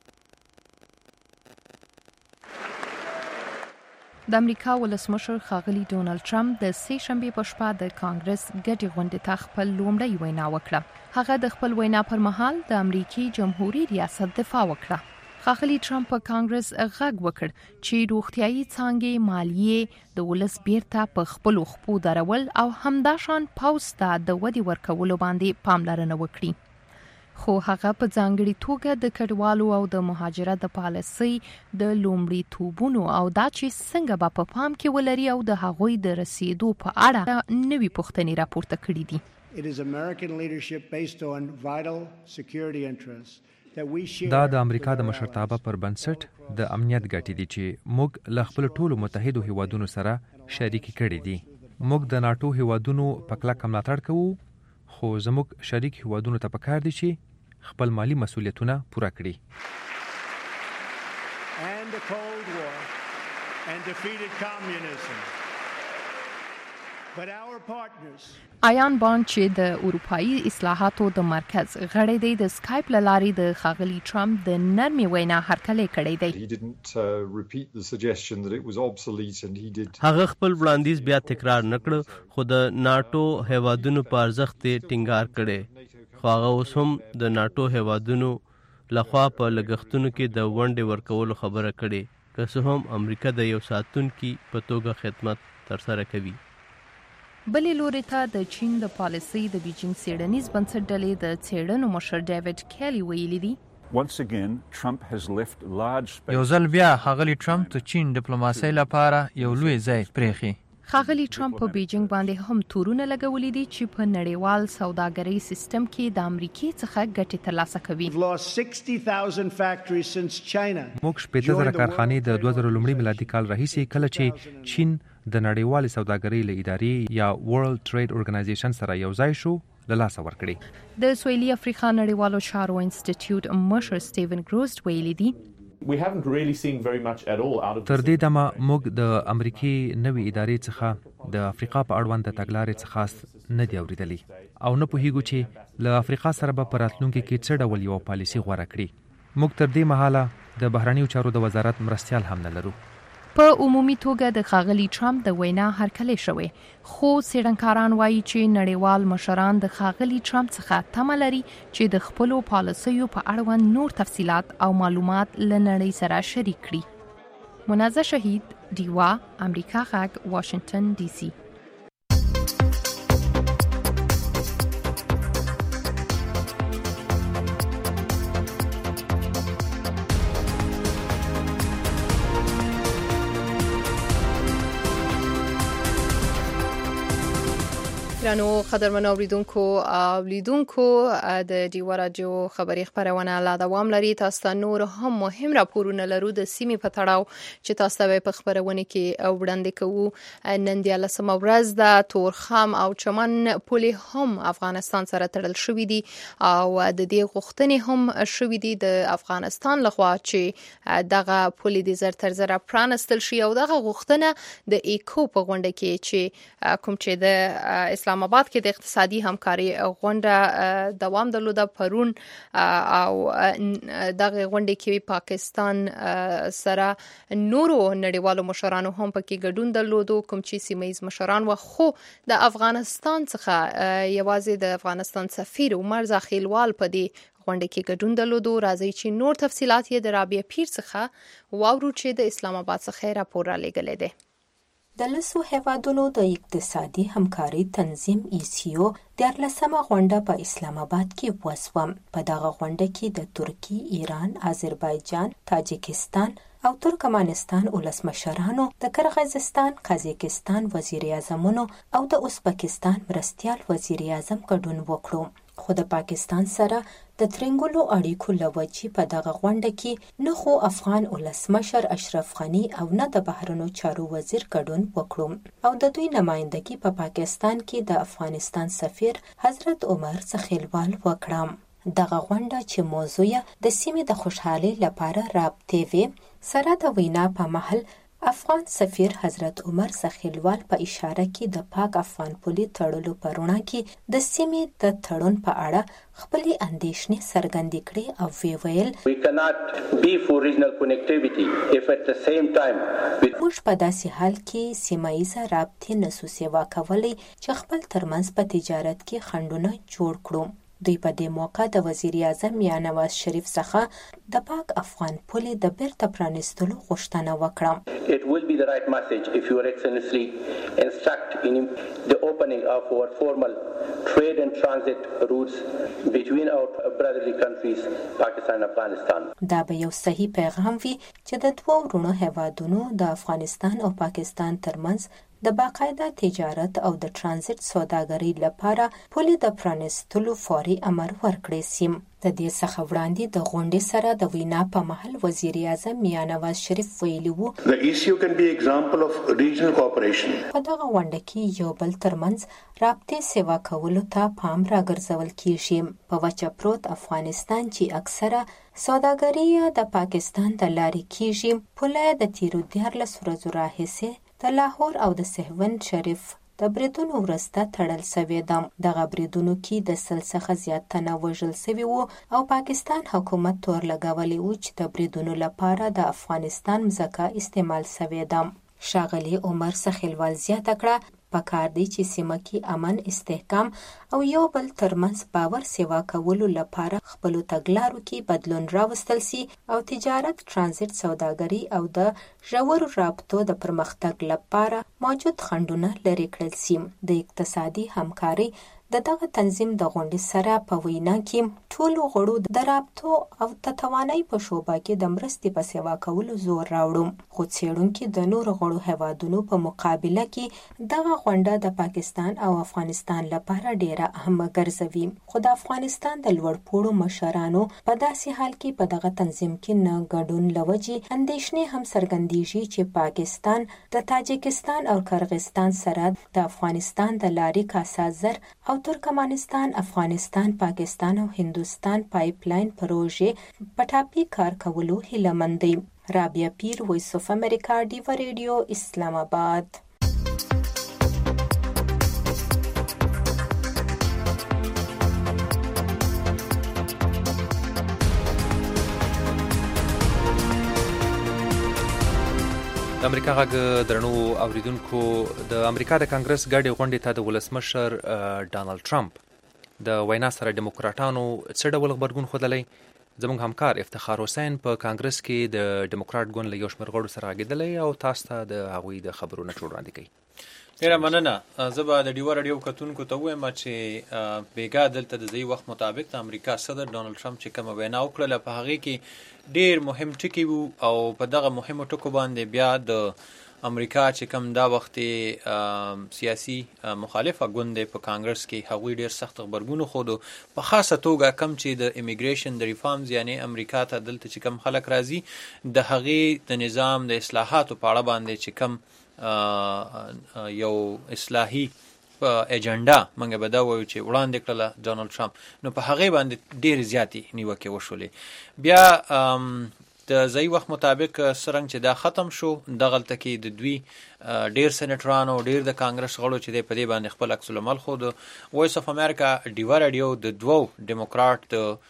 د امریکا ولسمشر ښاغلي ډونالډ ټرمپ د سې شنبې په شپه د کانګرس ګډې غونډې ته خپل لومړی وینا وکړه. هغه د خپل وینا پر مهال د امریکای جمهوریت ریاست دفاع وکړه. ښاغلي ټرمپ په کانګرس غږ وکړ چې روغتیايي څانګې مالیې د ولس بیرته په خپل خپو درول او همداشان پاوز ته د ودی ورکولو باندې پاملرنه وکړي. خو هغه په ځانګړي توګه د کډوالو او د مهاجرت د پالیسۍ د لومړي توبونو او دا چې څنګه به په پام کې ولري او د هغوی د رسیدو په اړه نوي پوښتنې راپورته کړې دي. It is American leadership based on vital security interests. دا د امریکا د مشرتابه پر بنسټ د امنیت ګټې دي چې موږ له خپل ټولو متحدو هیوادونو سره شریک کړي دي. موږ د ناټو هیوادونو په کلکه ملاتړ کوو، خو زموږ شریک هیوادونو ته پکار دي چې خپل مالی مسؤلیتونه پوره کړي. And the Cold War and defeated communism. But our partners آیان بانډ چې د اروپאי اصلاحاتو د مرکز غړی دی د سکایپ لارې د ښاغلي ټرمپ د نرمي وینا هرکلی کړی دی. هغه خپل وړاندیز بیا تکرار نکړ، خو د ناټو هیوادونو په ارزښت ټینګار کړي. خو هغه اوس هم د ناټو هیوادونو لخوا په لګښتونو کې د ونډې ورکولو خبره کړي، که څه هم امریکا د یو ساتونکي په توګه خدمت ترسره کوي. بلې لوري ته د چین د پالیسۍ د بیجینګ څېړنیز بنسټ ډلې د څېړنو مشر ډیوډ کیلی ویلي دي. یو ځل بیا ښاغلي ټرمپ د چین ډیپلوماسۍ لپاره یو لوی ځای پرېښی. ښاغلي ټرمپ په بیجینګ باندې هم تورونه لګولي دي چې په نړیوال سوداګرۍ سیستم کې د امریکای څخه ګټې ترلاسه کوي. موږ شپېته زره کارخانې د دوه زره لومړي میلادي کال راهیسې کله چې چین د نړیوالې سوداګرۍ له ادارې یا ورلد ټریډ ارګنایزیشن سره یو ځای شو له لاسه ورکړي. د سویلي افریقا نړیوالو چارو انسټیټیوټ مشر سټیون ګروسټ ویلي دي. تر دې دمه موږ د امریکای نوې ادارې څخه د افریقا په اړوند د تګلارې څخه نه دی اوریدلی او نه پوهیږو چې له افریقا سره به په راتلونکي کې څه ډول یو پالیسي غوره کړي. موږ تر دې مهاله د بهرنیو چارو د وزارت مرستیال هم نه لرو. په عمومي توګه د ښاغلي ټرمپ د وینا هرکلی شوی، خو څېړنکاران وایي چې نړیوال مشران د ښاغلي ټرمپ څخه تمه لري چې د خپلو پالیسیو په اړوند نور تفصیلات او معلومات له نړۍ سره شریک کړي. منزه شهید، ډیوا، امریکا غږ، واشنگټن ډي سي. ګرانو قدرمنو اوریدونکو او لیدونکو د ډیوا راډیو خبري خبرونه لا دوام لري. تاسو ته نور هم مهم راپورونه لرو د سیمې په تړاو چې تاسو ته په خبرونه کې وړاندې کوو. نن د لسمه ورځ د تورخم او چمن پولې هم افغانستان سره تړل شوې دي او د دې غوښتنې هم شوې دي د افغانستان لخوا چې دغه پولې د زر تر زر پرانستل شي او دغه غوښتنه د ایکو په غونډه کې چې کوم چې د اسلام اسلام آباد کې د اقتصادي همکاري غونډه دوام درلوده. پرون او دغه غونډه کې پاکستان سره نورو نړیوالو مشرانو هم پکې ګډون درلودو، کوم چې سیمه‌ییز مشران و. خو د افغانستان څخه یوازې د افغانستان سفیر عمر زاخیلوال په دې غونډه کې ګډون درلودو. راځي چې نور تفصيلات یې د رابعه پیر څخه واورو چې د اسلام آباد څخه راپور را لېږلی دی. د لسو هیوادونو د اقتصادي همکاري تنظیم ایسیو دیارلسمه غونډه په اسلام آباد کې وسوه. په دغه غونډه کې د ترکی، ایران، آذربایجان، تاجکستان او ترکمنستان ولسمشرانو، د قرغیزستان، قازقستان وزیر اعظمونو او د ازبکستان مرستیال وزیر اعظم ګډون وکړو. خو د پاکستان سره د ترنګلو اړیکو لوجې په دغه غونډه کې نه خو افغان ولسمشر اشرف غنی او نه د بهرنیو چارو وزیر ګډون وکړو او د دوی نمائندګي په پا پاکستان کې د افغانستان سفیر حضرت عمر زاخیلوال وکړه. دغه غونډه چې موضوع د سیمې د خوشحالۍ لپاره رابطې وي، سره د وینا په محل افغان سفیر حضرت عمر زاخیلوال په اشاره کې د پاک افغان پولي تړلو په رڼا کې د سیمې د تړون په اړه خپلې اندېښنې څرګندې کړې او وی ویل موږ په داسې حال کې سیمه‌ییزه رابطې نسو سیوا کولی چې خپل ترمنځ په تجارت کې خنډونه جوړ کړو. دوی په دې موقع د وزیر اعظم یا نواز شریف څخه د پاک افغان پولې د بیرته پرانیستلو غوښتنه وکړه. It will be the right message if Your Excellency instruct in the opening of our formal trade and transit routes between our brotherly countries Pakistan and Afghanistan. دا به یو صحیح پیغام وي چې د دوه ورونو هیوادونو د افغانستان او پاکستان ترمنځ د باقاعده تجارت او د ترانزیت سوداګرۍ لپاره پولې د پرانیستلو فوري امر ورکړی سي. د دې څخه وړاندې د غونډې سره د وینا په محل وزیر اعظم میاں نواز شریف ویلي وو The E C O can be example of regional cooperation. په دغه غونډه کې یو بل ترمنځ رابطې سیوا کولو ته پام راګرځول کیږي. په وچه پروت افغانستان چې اکثره سوداګري د پاکستان د لارې کیږي، پوله د تیرو دیارلسو ورځو راهیسې د لاهور او د سهوند شریف د بریدونو وروسته تړل سوی ده. دغه بریدونو کې د سل څخه زیات تنه وژل سوي وو او پاکستان حکومت تور لګولی و چې د بریدونو لپاره د افغانستان مځکه استعمال سوې ده. ښاغلي عمر زاخیلوال زیاته کړه پکار دی چې سیمه کې امن، استحکام او یو بل ترمنځ باور سیوا کولو لپاره خپلو تګلارو کې بدلون راوستل سي او تجارت، ترانزیت، سوداګري او د ژورو رابطو د پرمختګ لپاره موجود خنډونه لرې کړل سي. د اقتصادي همکاري د دغه تنظیم د غونډې سره په وینا کې ټولو غړو د رابطو او تتوانۍ په شوبه کې د مرستې په سیوا کولو زور راوړو. خو څېړونکي د نورو غړو هیوادونو په مقابله کې دغه غونډه د پاکستان او افغانستان لپاره ډیره اهمه ګرځوي. خو د افغانستان د لوړپوړو مشرانو په داسې حال کې په دغه تنظیم کې نه ګډون لوجې اندېښنې هم څرګندېږي چې پاکستان د تاجکستان او قرغیزستان سره د افغانستان د لارې کاسازر او ترکمنستان، افغانستان، پاکستان او هندوستان پایپ لاین پروژې په ټاپي کار کولو هیله مند دي. رابعه پیر، وایس اف امریکا، ډیوا ریډیو، اسلام آباد. د امریکا غږ درنو اوریدونکو، د امریکا د کانګرس ګډې غونډې ته د ولسمشر ډانلډ ټرمپ د وینا سره ډیموکراټانو څه ډول غبرګون ښودلی؟ زموږ همکار افتخار حسین په کانګرس کې د ډیموکراټ ګوند له یو شمېر غړو سره غږېدلی او تاسو ته د هغوی د خبرو نچوړ وړاندې کوي. ډیره مننه. زه به د ډیوا راډیو کتونکو ته ووایم چې بیګا دلته د ځایي وخت مطابق د امریکا صدر ډانلډ ټرمپ چې کومه وینا وکړله په هغې کې ډیر مهم ټکي وو او په دغه مهمو ټکو باندې بیا د امریکا چې کوم دا وخت سیاسي مخالفه ګوند په کانګرس کې هغوی ډیر سخت غبرګون وښودو، په خاصه توګه کم چې د امیګریشن د ریفارمز یعنی امریکا ته دلته چې کم خلک راځي د هغې د نظام د اصلاحاتو په اړه باندې چې کم یو اصلاحي اجنډا موږ به دا وایو چې وړاندې کړله ډانلډ ټرمپ، نو په هغې باندې ډېرې زیاتې نیوکې وشولې. بیا د ځای وخت مطابق سرنګ چې دا ختم شو دغلته کې د دوی ډیر سېنیټرانو ډیر د کانګرس غړو چې په دې باندې خپل عکس العمل خو د وایس اف امریکا ډیوا رادیو د دوو ډیموکرات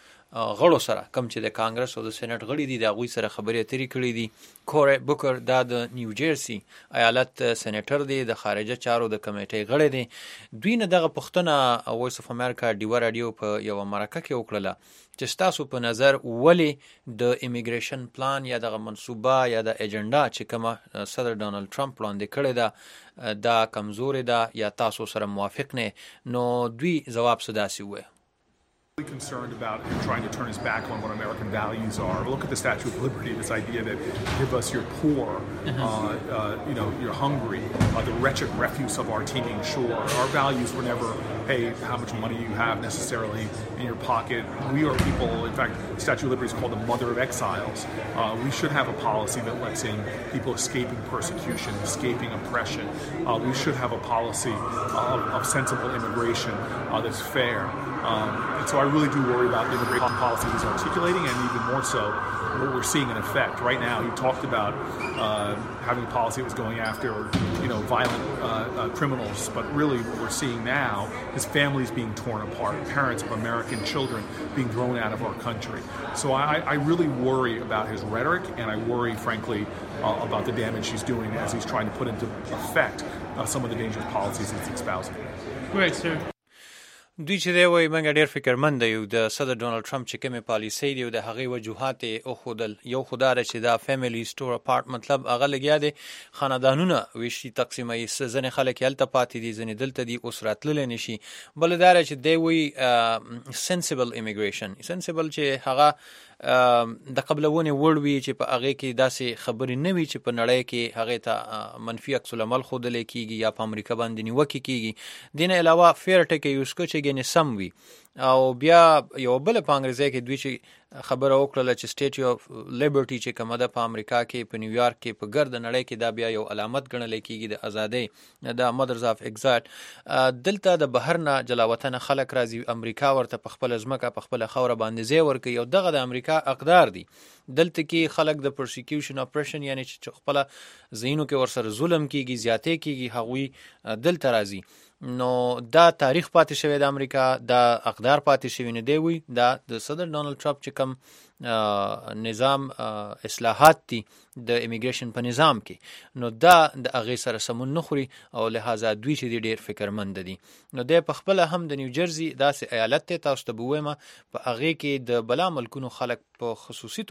غړو سره کم چې د کانګرس او د سېنات غړي دي د غوي سره خبرې اترې کړې دي. کوري بوکر دا د نیو جرسي ایالت سېنیټر دی د خارجه چارو د کمیټې غړی دی. دوی نه دغه پښتنه وایس اف امریکا ډیوا رادیو په یو مرکه کې وکړه چې تاسو په نظر ولې د ایمیګریشن پلان یا د منصوبه یا د ایجنډا چې کومه صدر ډونالد ټرمپ وړاندې کړی دا دا کمزوري ده یا تاسو سره موافق نه؟ نو دوی جواب سداسي وایي. Really concerned about him trying to turn his back on what American values are. Look at the Statue of Liberty, this idea that give us your poor, uh, uh, you know, you're hungry, uh, the wretched refuse of our teeming shore. Our values were never, hey, how much money you have necessarily in your pocket. We are people, in fact, the Statue of Liberty is called the mother of exiles. Uh, we should have a policy that lets in people escaping persecution, escaping oppression. Uh, we should have a policy of, of sensible immigration uh, that's fair. Um, and so I really do worry about the immigration policy he's articulating, and even more so what we're seeing in effect right now. He talked about uh, having a policy that was going after, you know, violent uh, uh, criminals, but really what we're seeing now is families being torn apart, parents of American children being thrown out of our country. So I, I really worry about his rhetoric, and I worry, frankly, uh, about the damage he's doing as he's trying to put into effect uh, some of the dangerous policies he's espousing. Great, sir. دوی چې دی وایي موږ ډېر فکرمند یو د صدر ډونالد ټرمپ چې کومې پالیسۍ دي او د هغې وجوهات یې وښودل. یو خو دا ده چې دا فیملی سټور اپارټ مطلب هغه لګیا دی خاندانونه ویشي تقسیموي، ځینې خلک یې هلته پاتې دي ځینې دلته دي اوس راتللی نه شي. بله دا ده چې دی وایي سنسیبل امیګریشن سنسیبل چې هغه د قبلونې وړ وي چې په هغې کې داسې خبرې نه وي چې په نړۍ کې هغې ته منفي عکس العمل ښودلی کېږي یا په امریکا باندې نیوکې کېږي. دې نه علاوه فیر ټکی یوز کړه چې ګنې سم وي. او بیا یو بل په انګریزي کې دوی چې خبره وکړه چې سټیچو اف لیبرټي چې کومه ده په امریکا کې په نیویارک کې په ګرد نړۍ کې دا بیا یو علامت ګڼل کېږي د ازادۍ د مدرز اف ایگزایل. دلته د بهر نه جلاوطن خلک راځي امریکا ورته په خپل ځمکه په خپل خوره باندې ځای ورکوي او دغه د امریکا اقدار دي. دلته کې خلک د پرسیکیوشن اپریشن یعنی چې خپل ځینو کې ورسره ظلم کېږي زیاتې کېږي هغوی دلته راځي. نو دا تاریخ پاتې شوی د امریکا دا اقدار پاتې شوی نه دی. وي دا د صدر ډونالد ټرمپ چې کوم نظام اصلاحات دي د امیګریشن په نظام کې نو دا د هغې سره سمون نه خوري او لهذا دوی چې دي ډېر فکرمند دي. نو دی په خپله هم د نیو جرسي داسې ایالت دی تاسو ته به ووایم په هغې کې د بلا ملکونو خلک په خصوصي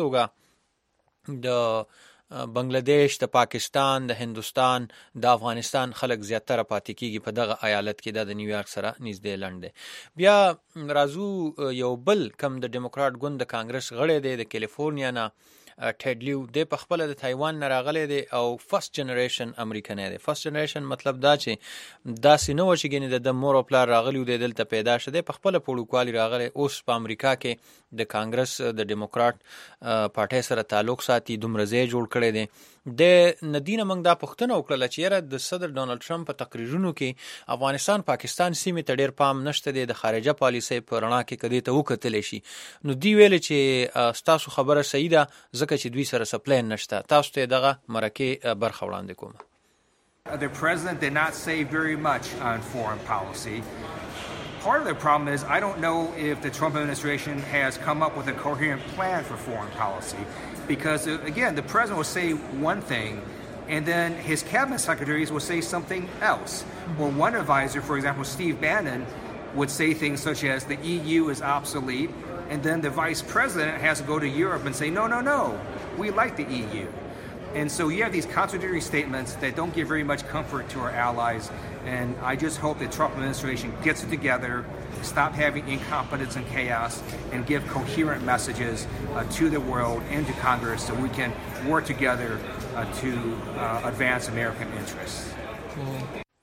توګه د بنگلاديش د پاکستان د هندوستان د افغانستان خلک زیاتره پاتې کیږي په دغه ایالت کې د نیویارک سره نږدې لند دی. بیا راځو یو بل کم د ډیموکرات ګوند د کانګرس غړی دی د کیلیفورنیا نه ټیډلیو دی په خپل د تایوان نه راغلی دی او فرست جنریشن امریکنی دی. فرست جنریشن مطلب دا چې داسې نه و چې ګینې د مور او پلار راغلی و دی دلته پیدا شه دی په خپله پوړوکوالي راغلی اوس په امریکا کې د کانګرس د ډیموکرات پارټۍ سره تعلق ساتي دومره ځای جوړ کړی دی. د ندینه موږ دا پوښتنه وکړله چې یاره د صدر ډونالد ټرمپ په تقریرونو کې افغانستان پاکستان سیمې ته ډېر پام نشته دی د خارجه پالیسۍ په رڼا کې که دې ته وکتلی شي نو دوی ویلې چې ستاسو خبره صحیح ده ځکه چې دوی سره څه پلان نشته. تاسو ته دغه مرکې برخه وړاندې کوم. The president did not say very much on foreign policy. Part of the problem is I don't know if the Trump administration has come up with a coherent plan for foreign policy because, again, the president will say one thing and then his cabinet secretaries will say something else. Or one advisor, for example, Steve Bannon, would say things such as the E U is obsolete, and then the vice president has to go to Europe and say, no, no, no, we like the E U. And so you have these contradictory statements that don't give very much comfort to our allies. And I just hope the Trump administration gets it together, stop having incompetence and chaos, and give coherent messages uh, to the world and to Congress so we can work together uh, to uh, advance American interests.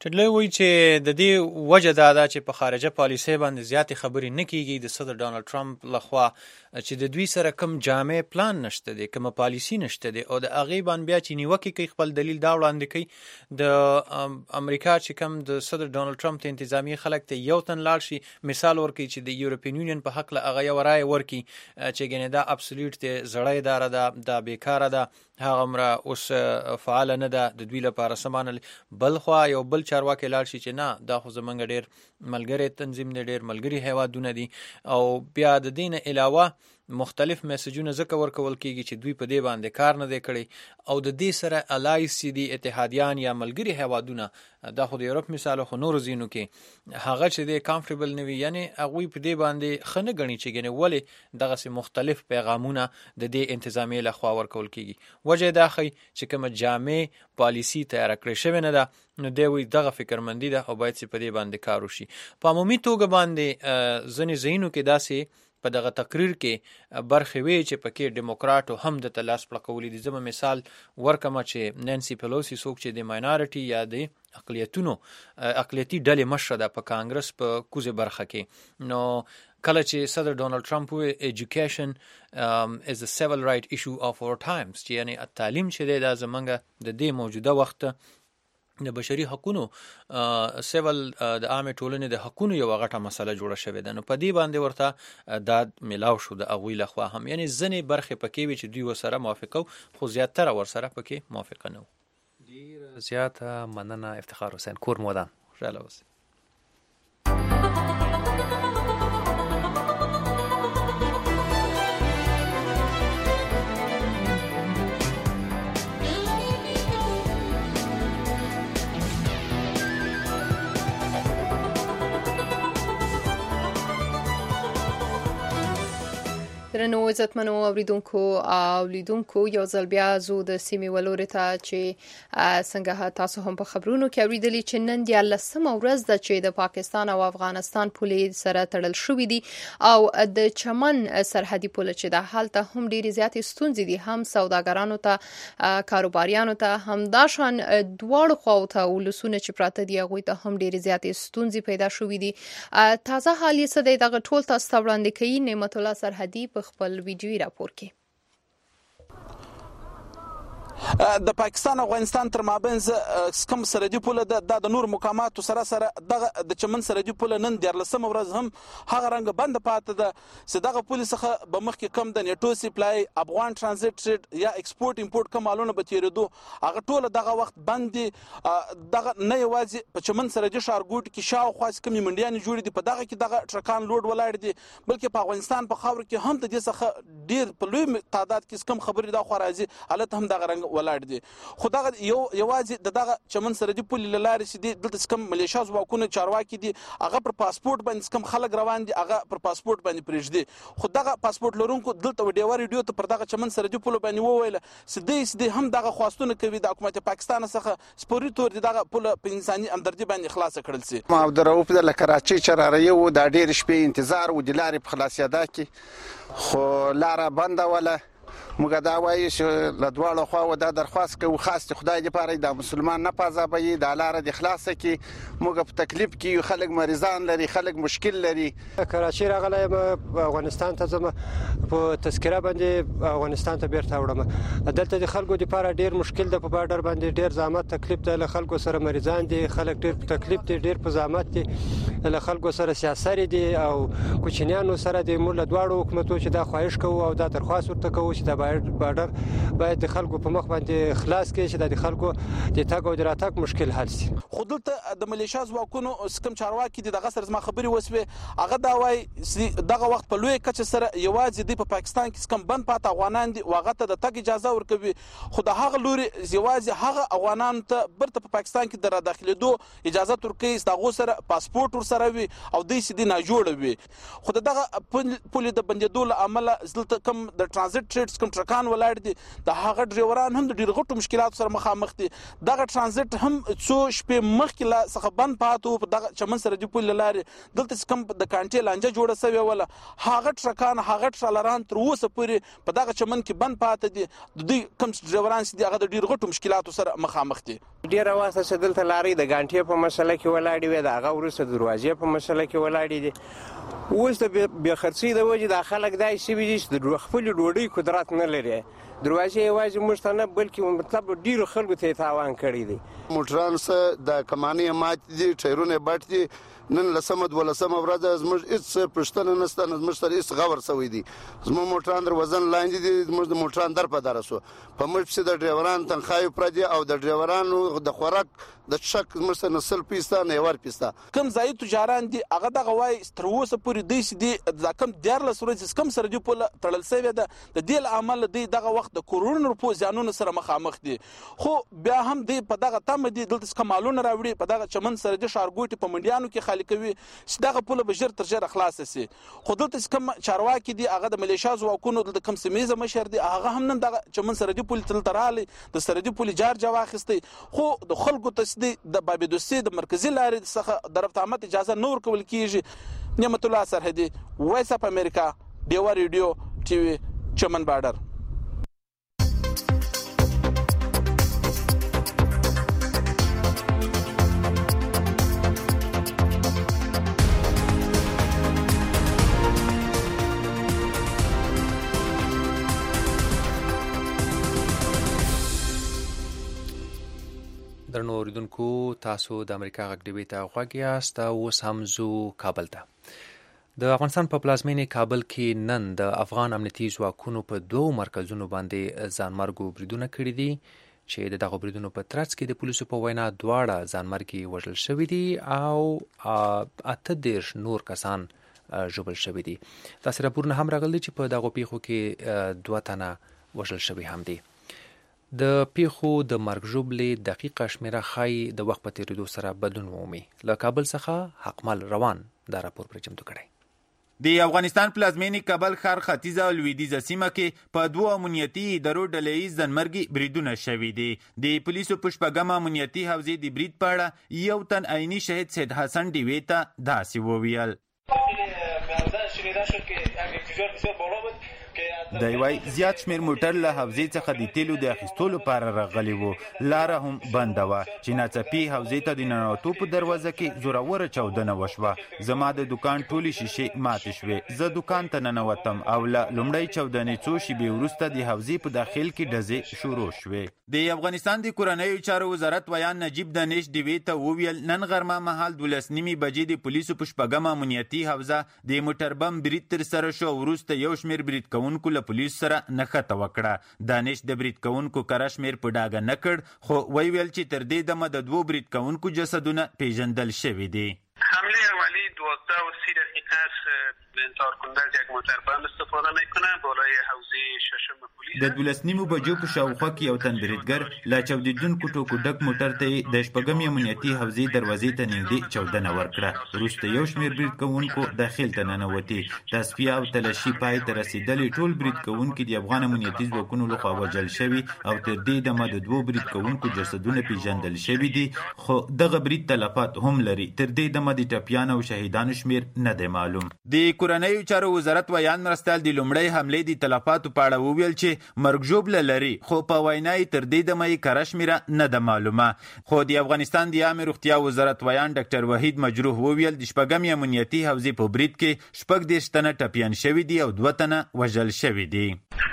ټډلې وایي چې د دې وجه دا ده چې په خارجه پالیسۍ باندې زیاتې خبرې نه کیږي د صدر ډانلډ ټرمپ لخوا چې د دوی سره کوم جامع پلان نشته دی، کومه پالیسي نشته دی او د هغې باندې بیا چې نیوکې کوي خپل دلیل دا وړاندې کوي د امریکا چې کوم د صدر ډانلډ ټرمپ ته انتظامی خلک ته یو تن لاړ شي مثال ورکوي چې د یورپین یونین په حق له هغه یو رایه ورکړي چې ګنې دا ابسولوټ دی، زړه اداره ده، دا بیکاره ده، هغه مره اوس فعاله نه ده د دوی لپاره سمانه. بل خوا یو بل چارواکی لاړ شي چې نه دا خو زمونږ ډېر ملګری تنظیم دی، ډېر ملګري هیوادونه دي او بیا د دې نه علاوه مختلف میسجونه ځکه ورکول کېږي چې دوی په دې باندې کار نه دی کړی او د دې سره الایس دي اتحادیان یا ملګري هیوادونه، دا خو د یورپ مثال خو نورو ځینو کې هغه چې دی کمفرټیبل نه وي، یعنی هغوی په دې باندې ښه نه ګڼي چې ګنې ولې دغسې مختلف پیغامونه د دې انتظامیې لخوا ورکول کېږي. وجه یې دا ښیي چې کومه جامع پالیسي تیاره کړې شوې نه ده نو دی وایي دغه فکرمندي ده او باید چې په دې باندې کار وشي. په عمومي توګه باندې ځینې ځایونو کې داسې په دغه تقریر کې برخې وی چې پکې ډیموکراټو هم د تلاس پړکولي دي. زما مثال ورکمه چې نانسی پیلوسی څوک چې د ماینارټي یا د اقلیتونو اقلیتي ډلې مشره ده په کانګرس په کوزه برخه کې، نو کله چې صدر ډانلډ ټرمپ وی ایجوکیشن از a civil right issue of our times چې یعنی تعلیم چې دی دا زمونږ د دې موجوده وخت د بشري حقوقو سیول د عامه ټولنې د حقوقو یو غټه مسله جوړه شوې ده، نو په دې باندې ورته داد ملاو شو د هغوی لخوا هم، یعنی ځینې برخې پکې وي چې دوی ورسره موافقه خو زیاتره ورسره پکې موافقه نه وو. ډېره زیاته مننه افتخار حسین کور مودان. خوشحاله اوسئ. درنو عزتمنو اوریدونکو او لیدونکو یو ځل بیا زو د سیمې ولورې ته چې څنګه تاسو هم په خبرونو کې اوریدلی چې نن دیارلسمه ورځ ده چې د پاکستان او افغانستان پولې سره تړل شوې دي او د چمن سرحدي پوله چې د هلته هم ډېرې زیاتې ستونزې دي، هم سوداګرانو ته کاروباریانو ته همداشان دواړو خواو ته ولسونه چې پراته دي هغوی ته هم ډېرې زیاتې ستونزې پیدا شوې دي. تازه حال یې څه دی دغه ټول تاسو ته وړاندې کوي نعمت الله سرحدي په خپل ویډیوي راپور کې. د پاکستان او افغانستان تر مابینځ کوم سرحدي پوله ده د نور مقاماتو سره سره دغه د چمن سرحدي پوله نن دیارلسمه ورځ هم هغه رنګ بند پاتې ده چې دغه پولې څخه به مخکې کم د نیټو سپلای افغان ترانزیت ټریډ یا ایکسپورټ امپورټ کوم مالونه به تېرېدو هغه ټوله دغه وخت بند دي. دغه نه یوازې په چمن سرحدي ښارګوټي کې شاوخوا کومې منډیانې جوړې دي په دغه کې دغه ټرکان لوډ ولاړ دي، بلکې په افغانستان په خاوره کې هم د دې څخه ډېر په لوی تعداد کې کوم خبرې دا خوا راځي هلته هم دغه رنګ ولاړ دي. خو دغه یو یوازې د دغه چمن سرحدي پولې له لارې چې دي دلته کوم ملیشیا ځواکونه چارواکي دي هغه پر پاسپورټ باندې کوم خلک روان دي هغه پر پاسپورټ باندې پرېږدي، خو دغه پاسپورټ لرونکو دلته ډیوه ریډیو ته پر دغه چمن سرحدي پوله باندې وویل چې دوی دوی هم دغه خواستونه کوي د حکومت پاکستان څخه سپوري تور دغه پوله په انساني همدردي باندې خلاص کړل شي. ما عبدالرؤف د کراچۍ چراره و د ډېر شپې انتظار و د لارې په خلاصېدا کې خو لاره بنده وله. موږ دا وایو چې له دواړو خواو دا درخواست کوو خاص د خدای لپاره د مسلمان نه پازابوي د لاره د خلاصه کې موږ په تکلیف کې خلک مریضان لري، خلک مشکل لري. کراچۍ راغلی یم افغانستان ته ځم په تذکره باندې افغانستان ته بیرته وړم. دلته د خلکو لپاره ډیر مشکل ده، په بارډر باندې ډیر زحمت تکلیف ده، له خلکو سره مریضان دي، خلک ډیر په تکلیف دي، ډیر په زحمت دي، له خلکو سره سیاسر دي او کوچنیانو سره د موږ له دواړو حکومتونو چې دا خواهش کوو او دا درخواست ورته کوو چې دا بارډر باید د خلکو په مخ باندې خلاص کړي چې د خلکو د تګ او د راتګ مشکل حل شي. خو دلته د ملیشیا ځواکونو کوم چارواکي دي دغه سره زما خبرې وسوې هغه دا وایي دغه وخت په لوی کچه سره یوازې دی په پاکستان کې کوم بند پات افغانان دي هغه ته د تګ اجازه ورکوي، خو د هغه لوري یوازې هغه افغانان ته برته په پاکستان کې د داخلېدو اجازه ورکوي دغه سره پاسپورت ورسره وي او دوی سدي نه جوړ وي. خو دغه پولې د بندیدو له امله دلته کوم د ترانزیت ټریډز کوم کم ټرکان ولاړ دي د هغه ډریوران هم د ډیر غټو مشکلاتو سره مخامخ دي. دغه ترانزیت هم څو شپې مخکې لا څخه بند پاتو په دغه چمن سرحدي پل لارې دلته کم د کانټې لانجه جوړه شوې وله هغه ټرکان هغه ټرالران تر اوسه پورې په دغه چمن کې بند پاتې دي. د دوی کم ډریوران چې دي هغه د ډیر غټو مشکلاتو سره مخامخ دي. ډیره واسطه چې دلته لارې د ګانټې په مسله کې ولاړې وې د هغه وروسته د دروازې په مسله کې ولاړې دي. اوس د بې خرڅۍ د وجې دا خلک داسې شوي دي چې د خپلې ډوډۍ قدرت نه لري. دروازې یوازې موږ ته نه بلکې مطلب ډیرو خلکو ته یې تاوان کړی دی. موټران څه د کمانې ماتې دي، ټایرونه یې بټ دي. نن لسمه دولسمه ورځ زموږ هېڅ پوښتنه نشته، زموږ سره هېڅ غور شوی دی. زموږ موټران در وزن لاندې دي، زموږ د موټران در په دره شو. په موږ پسې د ډریوران تنخواهې پوره دي او د ډریورانو د خوراک د شک زموږ سره نه سل پیسته نه یوار پیسته. کم ځایي تجاران دي هغه دغه وایي تر اوسه پورې دوی چې دي دا کم دیارلس ورځې کم سرحدي پوله تړل شوې ده. د دې له امله دوی دغه وخت د کروڑونو روپو زیانونو سره مخامخ دي. خو بیا هم دوی په دغه تمه دي دلته څخه مالونه راوړي، په دغه چمن سرحدي ښارګوټي په منډیانو کې خالي کوي چې دغه پوله به ژر تر ژره خلاصه سي. خو دلته چې کوم چارواکي دي هغه د ملیشیا ځواکونو دلته کوم سیمه مشر دي هغه هم نن دغه چمن سرحدي پول تل ترالی د سرحدي پول جار جواب اخیستی. خو د خلکو تصدیق د بابیدوسي د مرکزی لارې څخه د رفت عامه اجازه نور کول کیږي. نعمت الله سرحدي، وایس اف امریکا، ډیوا ریډیو ټي وي، چمن بارډر. درنو اوریدونکو، تاسو د امریکا غږ ډیوي ته غوږ یاست. اوس هم ځو کابل ته. د افغانستان په پلازمینې کابل کې نن د افغان امنیتي ځواکونو په دوو مرکزونو باندې ځانمرګو بریدونه کړي دي چې د دغو بریدونو په ترڅ کې د پولیسو په وینا دواړه ځانمرګي وژل شوي دي او اته دېرش نور کسان ژوبل شوي دي. داسې راپورونه هم راغلي دي چې په دغو پیښو کې دوه تنه وژل شوي هم دي. د پیښو د مرګ ژوبلې دقیقه شمیره ښایي د وخت په تېرېدو سره بدلون ومومي. له کابل څخه حقمل روان دا راپور پرې چمتو کړی. د افغانستان پلازمینې کابل ښار ختیځه او لویدیځه سیمه کې په دوو امنیتي ادارو ډله ییز ځانمرګي بریدونه شوي دي. د پولیسو په شپږمه امنیتي حوزې د برید په اړه یو تن عیني شهید سید حسن ډیوې ته داسې وویل. دی وای زیات شمیر موټر له حوزې څخه د تیلو د اخیستو لپاره راغلي وو. لاره هم بنده وه چې ناڅاپي حوزې ته د ننوتو په دروازه کې زوروره چاودنه وشوه. زما د دکان ټولې شیشې ماتې شوې. زه دکان ته ننوتم او له لومړۍ چاودنې څو شیبې وروسته د حوزې په داخل کې ډزې شروع شوې. د افغانستان د کورنیو چارو وزارت ویان نجیب دانش ډیوې ته وویل نن غرمه مهال دولس نیمې بجې د پولیسو په شپږمه امنیتي حوزه د موټر بم برید ترسره شو. وروسته یو شمیر برید کوونکو له پولیس سره نښته وکړه. دانش د برید کوونکو کره شمیر په ډاګه نه کړ، خو وی ویل چې تر دې دمه د دوو برید کوونکو جسدونه پیژندل شوي دي. حمله اولی دوازده و سی دقیقه است. انتحار کننده از یک موتر بم استفاده میکنه بالای حوزه ششم پلیس. د دولس نیمو بجو په شاوخوا کې یو تن بریدګر لا چاودیدونکو ټوکو ډک موټر ته د شپږمې امنیتي حوزې دروازې ته نږدې چاودنه ورکړه. وروسته یو شمیر برید کوونکو داخل ته ننوتي. تصفیه او تلاشي پای ته رسېدلې. ټول برید کوونکي د افغان امنیتي ځواکونو لخوا وژل شوي او تر دې دمه د دوو برید کوونکو جسدونه پیژندل شوي دي، خو دغه برید تلفات هم لري. تر دې دمه د ټپیانو او شهیدانو شمیر نه دی معلوم. د کورنیو چارو وزارت ویان مرستیال د لومړۍ حملې د تلفاتو په اړه وویل چې مرګ ژوبله لري، خو په وینا یې تر دې دمه یې کره شمېره نه ده معلومه. خو د افغانستان د عامې روغتیا وزارت ویان ډاکټر وحید مجروح وویل د شپږمې امنیتي حوزې په برید کې شپږ دېرش تنه ټپیان شوي دي او دوه تنه وژل شوي دي.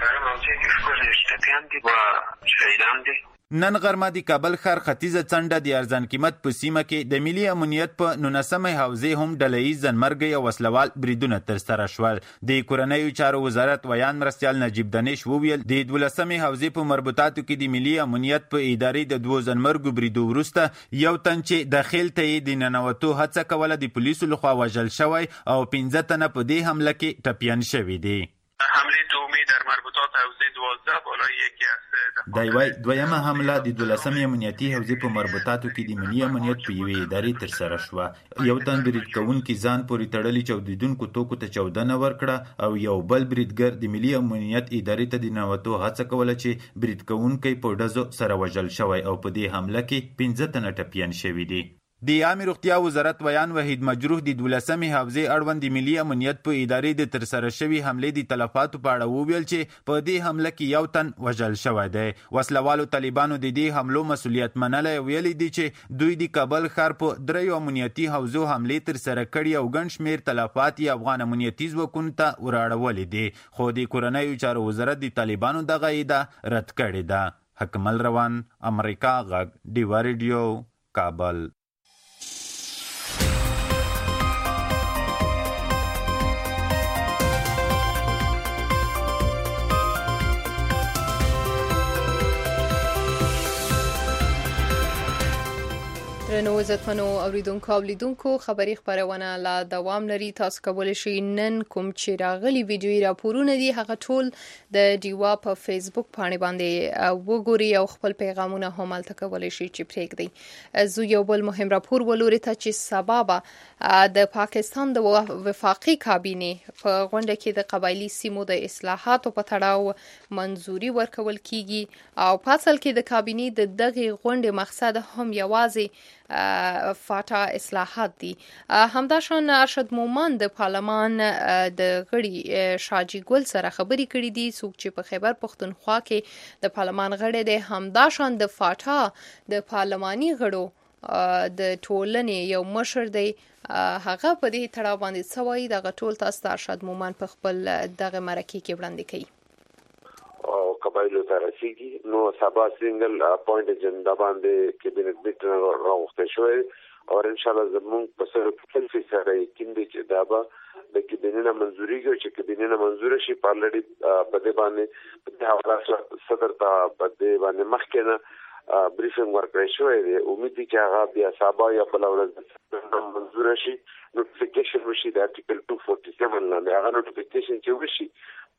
نن غرمه د کابل ښار ختیځه څنډه د ارزان قیمت په سیمه کې د ملي امنیت په نولسمې حوزې هم ډله ییز ځانمرګي او وسلوال بریدونه ترسره شول. د کورنیو چارو وزارت ویان مرستیال نجیب دانش وویل د دولسمې حوزې په مربوطاتو کې د ملي امنیت په ادارې د دوو ځانمرګو بریدو وروسته یو تن چې داخل ته یې د ننوتو هڅه کوله د پولیسو لخوا وژل شوی او پنځه تنه په دې حمله کې ټپیان شوي دي. حمله دومی در مربوطات حوزه دوازده بالای یکی از دا یوای دویمه حمله د دولسمې امنیتي حوزې په مربوطاتو کې د ملي امنیت په یوې ادارې ترسره شوه. یو تن برید کوونکي ځان پورې تړلي چاودیدونکو توکو ته چاودنه ورکړه او یو بل بریدګر د ملي امنیت ادارې ته د ننوتو هڅه کوله چې برید کوونکی په ډزو سره وژل شوی او په دې حمله کې پنځه تنه ټپیان شوي دي. د عامه روغتیا وزارت ویان وحید مجروح د دولسمې حوزې اړوند د ملي امنیت په ادارې د ترسره شوي حملې د تلفاتو په اړه وویل چې په دې حمله کې یو تن وژل شوی دی. وسلوالو طالبانو د دې حملو مسؤلیت منلی او ویلي دي چې دوی د کابل ښار په دریو امنیتي حوزو حملې ترسره کړي او ګڼ شمېر تلفات یې افغان امنیتي ځواکونو ته وراړولي دي، خو د کورنیو چارو وزارت د طالبانو دغه ادعا رد کړې ده. حکمل روان، امریکا غږ، ډیوا ریډیو، کابل. درنو عزتمنو اوریدونکو او لیدونکو، خبری خبرونه لا دوام لري. تاسو کولی شئ نن کوم چې راغلي ویډیویي راپورونه دي هغه ټول د ډیوا په فیسبوک باندې باندې وګورئ او خپل پیغامونه هم هلته کولی شئ چې پرېږدئ. زه یو بل مهم راپور ولوري ته چې سبا به د پاکستان د وفاقي کابینې په غونډه کې د قبایلي سیمو د اصلاحاتو په تړاو منظوري ورکول کیږي او په اصل کې د کابینې د دغه غونډې مقصد هم یوازې فاټا اصلاحات دي. همداشان ارشد مومن د پارلمان د غړي شاجي ګل سره خبري کړې دي، څوک چې په خیبر پختونخوا کې د پارلمان غړی دی. همداشان د فاټا د پارلماني غړو د ټولنې یو مشر دی، هغه په دې تړاو باندې څه وایي دغه ټول تاسو ته ارشد مومن په خپل دغه مرکې کې وړاندې کوي. او قبایلو ته رسیږي نو سبا سنگل اپوینټ اجنډا باندې کابینټ میټینګ راوخته شوی او ان شاء الله زموږ په سره خپل فیصله یقین دي چې دا به د کابینې منځوري کوي چې کابینې منځور شي. پارلډي په دې باندې په دې حواله صدر ته په دې باندې مخکنه بریفینګ ورکړی شوی دی. امید دي چې هغه بیا سبا یا بل ورځ منځور شي، نوټیفیکیشن وشي د ارټیکل دوه سوه سل سبعه لاندې. هغه نوټیفیکیشن چې وشي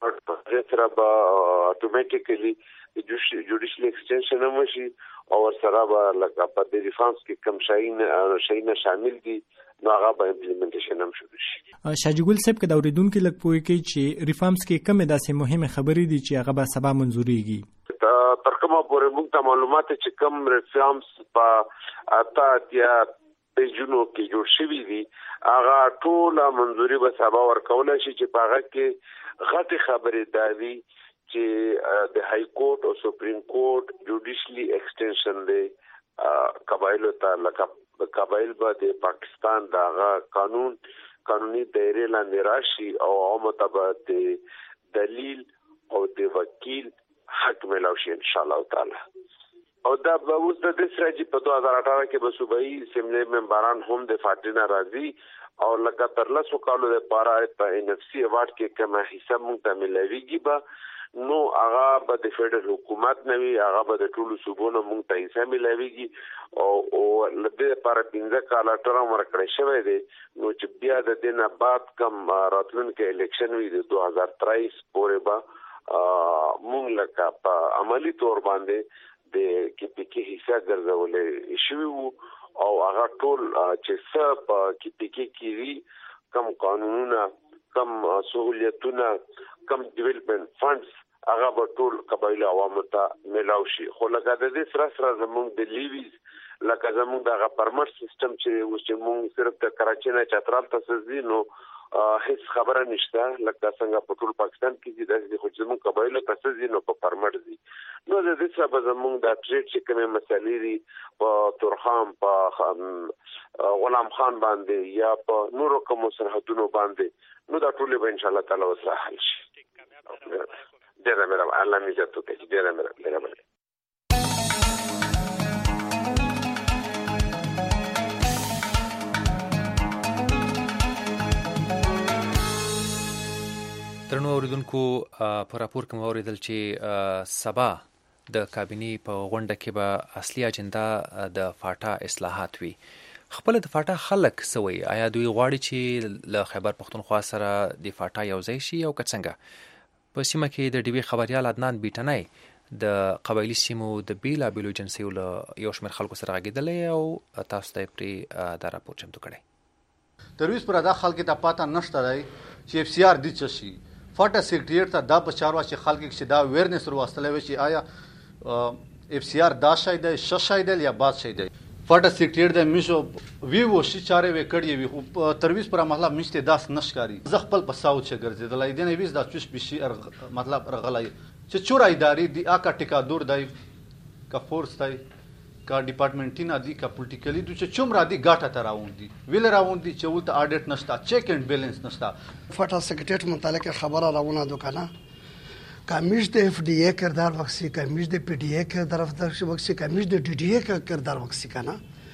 سره به اتوماتیکلی جوډیشل ایکسټنشن هم وشي او سره به لکه په دې ریفارمز کې کم شاین شاین شامل دي نو هغه به امپلیمنټیشن هم شروع شي. شاجي ګل صاحب که د اوریدونکو لږ پوه کوي چې ریفارمز کې کومې داسې مهمه خبرې دي چې هغه به سبا منظوریږي؟ تر کومه پورې موږ ته معلومات چې کوم ریفارمز په اته اتیا پیجونو کې جوړ شوي دي هغه ټول منظوري به سبا ورکول شي چې په هغه کې غټي خبرې دا دي چې د های کورټ او سپریم کورټ جوډیشلی ایکسټنشن دی قبایلو ته، لکه قبایل به د پاکستان دغه قانون قانوني دایره لاندې راشي او عامه ته د دلیل او د وکیل حق ملو شي ان شاء الله تعالی. او دا به اوس د دې سره چې په دوه هزار اټھارہ کې به صوبایي اسمبلی ممبران هم د فاټینا راځي او لکه تر لسو کالو د پاره په ان اف سی ایوارډ کې کومه حصہ مونږ ته ملويږي به نو هغه به د فدرال حکومت نوي، هغه به د ټولو صوبونو مونږ ته حصہ ملويږي او او لدې لپاره پنځه کاله ټرم ورکړی شوی دی. نو چې بیا د دې نه بعد کوم راتلونکي الیکشن وي د دوه هزار تیئیس پورې به مونږ لکه په عملی تور باندې د کې پکې حصہ ګرځولې شوی وو او هغه ټول چې څه په کې پکې کېږي کم قانونونه کم سہولیتونه کم ډیولپمنٹ فندز هغه به ټول قبایلي عوامو ته ملاو شي. خو لکه د دې سره سره زموږ د لیویز لکه زموږ دغه پرمټ سیستم چې اوس چې موږ صرف د کراچۍ نه چترال ته ځي نو هیڅ خبره نشته لکه څنګه په ټول پاکستان کې دي د خو زموږ قبایلو ته ځي نو په پرمټ دي. نو د دې سره زموږ د ټریډ چې کومه مسلې دي په تورخم په غلام خان باندې یا په نورو کوم سرحدونو باندې نو دا ټول به ان شاء الله تعالی وسره حل شي. ډیره مهرباني، الله می عزت وکړي. ډیره مهرباني. درنو اوریدونکو په راپور کې مو اوریدل چې سبا د کابینې په غونډه کې به اصلي اجنډا د فاټا اصلاحات وي. خپل د فاټا خلک سوي آیا دوی غواړي چې له خیبر پختونخوا سره د فاټا یو ځای شي او که څنګه؟ په سیمه کې د ډیوی خبريال عدنان بیټنای د قبایلی سیمو د بیلا بیلو جنسیو له یو شمېر خلکو سره غږېدلی او تاسو ته پرې دا راپور چمتو کړی. ترویز پر ادا خلک ته پاته نشته دی چې اف سی آر دي څه شي. فاټا سیکریټریټ ته دا په چاروا چې خلک چې دا اویرنس ورواستلی وي چې آیا اف سی آر دا شی دی ش شی دی یا باد شی دی. فاټا سیکریټریټ د میشو وی وو شي چارې وې کړی وي خو ترویز پر محله مشته داس نشکاری زه خپل په ساوت چې ګرځیدلای دی نه ویز دا چوش بشي مطلب رغلای چې چورا اداري دی آکا ټیکادور دی کا فورس دی کا ډپارټمنټینا دی کا پولیټیکلی دی چې چوم را دی غاټه ته راوون دي ویل راوون دي چې ولته اډیټ نشتا چیک اینڈ بیلنس نشتا. فاټا سیکریټریټ متعلق خبره راونه دوکانه کمیش د اف ډی ای کردار وکسی کمیش د پی ډی ای کردار وکسی کمیش د ډی ډی ای کردار وکسی کنه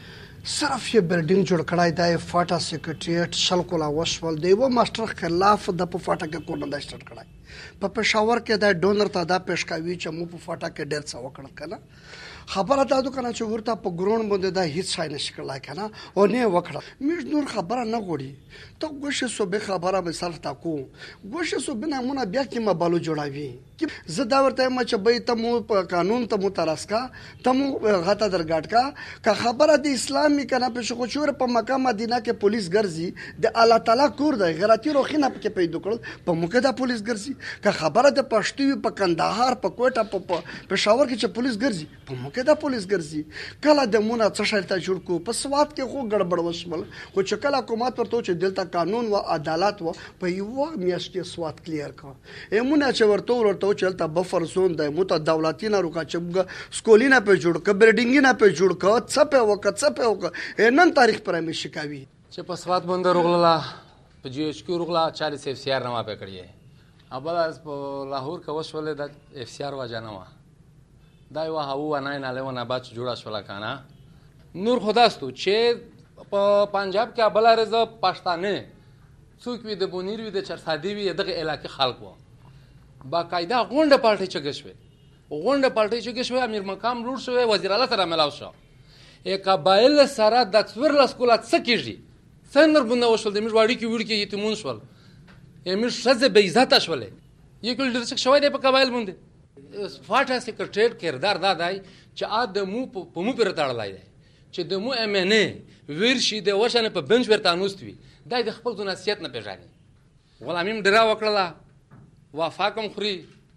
صرف یې بلډینګ جوړ کړای دی فاټا سیکریټریټ شل کولا وشول دی و ماستر خلاف د په فاټا کې کو نه سٹارټ کړای په پېښور کې د ډونر ته دا پېښ کوي چې مو په فاټا کې ډېر څه وکړل کنه خبره دا دو کنه چې ورته په ګرون باندې دا هیڅ شای نشي کړلای کنه او نه وکړه مې نور خبره نه غوړي ته ګوشه سو به خبره مثال تا کو ګوشه سو بنا مونږ بیا کې مبالو جوړاوي زه دا ورته ما چې به ته مو په قانون ته مو تراسکا ته مو غته درګاټ کا که خبره د اسلامي کنه په شخو چور په مکه مدینه کې پولیس ګرځي د الله تعالی کور دی غیرتی روخینه په پیدا کړل په موکه دا پولیس ګرځي که خبره د پښتو په کندهار په کوټه په پېښور کې چې پولیس ګرځي په موکه دا پولیس ګرځي کله د مونږه څه شرط جوړ کو په سواد کې خو ګړبړ وشول خو چې کله حکومت ورته چې دلته قانون و عدالت و په یو میاشت کې سواد کلیر کړ ایمونه چې ورته ورته چې تل بفر زون د مت دولتینه روکا چې سکولینا په جوړ ک بلډینګینا په جوړ ک څه په وک څه په وک نن تاریخ پر مې شکاوي چې په سواد باندې روغلا په جی ایچ کیو روغلا چالیس اف سی آر نامه په کړی ابل از په لاهور کې وشولې د اف سی آر وجانه دا یو هوا نه نه له نه باچ جوړا شولا کنه نور خداستو چې په پنجاب کې ابل رز پښتانه څوک وي د بونیر وي د چرسادي وي دغه علاقې خلکو باقاعده غونډه پارټي چګشوي غونډه پارټي چګشوي امیر مقام روډ شوی وزیر اعلی سره ملاو شو ا قبایل سره د څور لسکولات سکیږي څنګه بنه وشول د میړواړي کې وړ کې یتیمون شول امیر شزه به عزت شولې یو کول درڅ شوی دی په قبایل باندې فاټا سیکریټریټ کردار دا دی چې ا د مو په مو پر تړلای دی چې د مو ام ان ای ورشي د وشنه په بنچ ورته انوستوي دا د خپل ځناسیت نه پیژاني غلامیم ډرا وکړه وافاکم خوري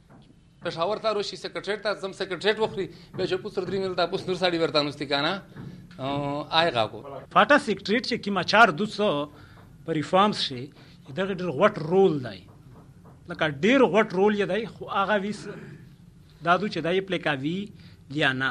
پېښور ته روشي سیکریټریټ ته زم سیکریټریټ وخوري به چې پوسر درې مل تاسو نور ساړي ورته انوستي کنه آیغه کو فاټا سیکریټریټ چې کیما چار دوسو پر ریفارمز شي دغه ډېر غټ رول دی لکه ډېر غټ رول یې دی خو هغه ویس دادو چې دای پلیکاوی یا نه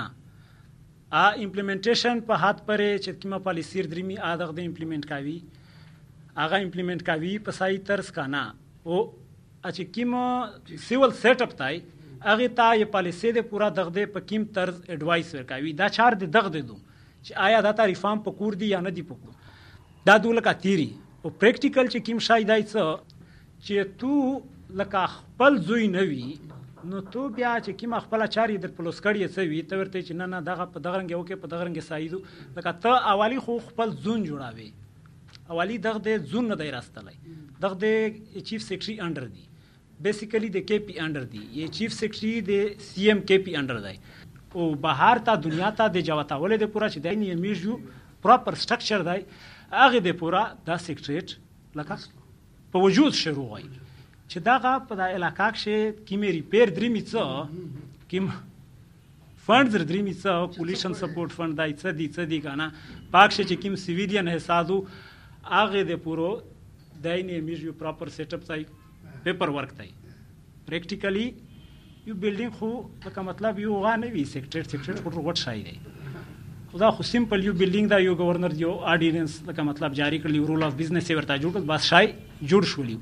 ا امپلیمنټیشن په هات پرې چې کیما پالیسی درېمی ا دغه امپلیمنټ کاوی هغه امپلیمنټ کاوی په سای طرز کنه او چې کیما سیول سیټ اپ تای هغه تا یې پالیسی د پورا دغه په کیم طرز اډوایس ورکاوی دا چار د دغه دو چې آیا دا تا ریفارم په کور دی یا نه دی په کور دا دول کا تیری او پریکټیکل چې کیم شای دای څه چې تو لکه خپل زوی نوی نو تو بیا چې کیم خپل چاري در پلوس کړی څه وی ته ورته چې نه نه دغه په دغه رنګ یو کې په دغه رنګ سایدو لکه ته اولی خو خپل زون جوړاوي اولی دغه د زون نه دی راستلای دغه د چیف سیکریټری انډر دی بیسیکلی د کې پی انډر دی یہ چیف سیکریټری د سی ایم کې پی انډر دی او بهر تا دنیا ته د جواتاولې د پورا چې د میجو پراپر سټرکچر دی هغه د پورا د سیکریټریټ لکه په وجود شروع وای چې داغه په د علاقه کې کیمې ریپیر درې میڅه کیم فندز درې میڅه پولیشن سپورټ فند دای څه دی څه دی کنه پاک چې کیم سیویلیان حسابو هغه د پورو داینه میجو پراپر سیټ اپ ځای پیپر ورک دی پریکټیکلی یو بلډینګ خو لکه مطلب یو غانه وی سیکریټری سیکریټری خو وټ شای دی خدا خو سیمپل یو بلډینګ دا یو گورنر یو آرډیننس لکه مطلب جاری کړلی رول اف بزنس ورته جوړ کړ بس شای جوړ شولی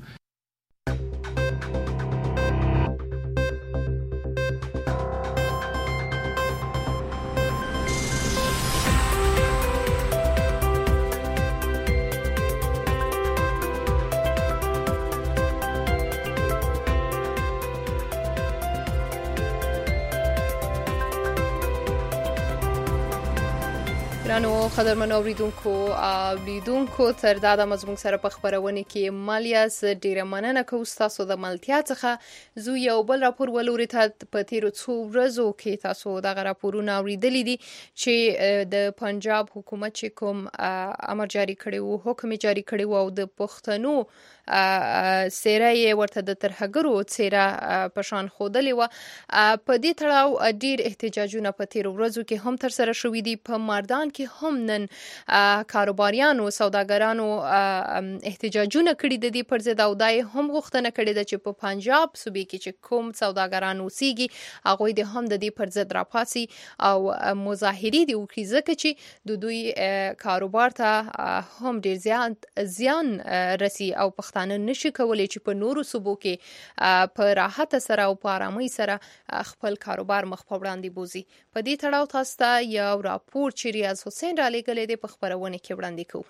ګرانو قدرمنو اوریدونکو اوریدونکو تر دا د مضمون سره په خبرونه کې مالیاس ډیره مننه کوم تاسو د ملتیا څخه زو یو بل راپور ولوري ته په تیرو څو ورځو کې تاسو د راپورونه اوریدلې دي چې د پنجاب حکومت چې کوم امر جاری کړی وو حکم جاری کړی وو او د پښتنو سیره یې ورته د ترهګرو سیره پشان خودلې و په دې تړاو ډیر احتجاجونه په تیرو ورځو کې هم تر سره شوې دي په مردان کې هم نن کاروباریانو سوداګرانو احتجاجونه کړي د دې پر ضد او دای هم غوښتنه کړې ده چې په پنجاب صوبې کې چې کوم سوداګرانو سیږي هغه د هم د دې پر ضد راپاسي او مظاهرې دي وکړي ځکه چې د دوی کاروبار ته هم ډیر زیان زیان رسی او پښتانه نشي کولای چې په نورو صوبو کې په راحت سره او په آرامۍ سره خپل کاروبار مخ په وړاندې بوزي. په دې تړاو تاسو ته یو راپور چې ریاض حسین را لېږلی دی په خپرونه کې وړاندې کوو.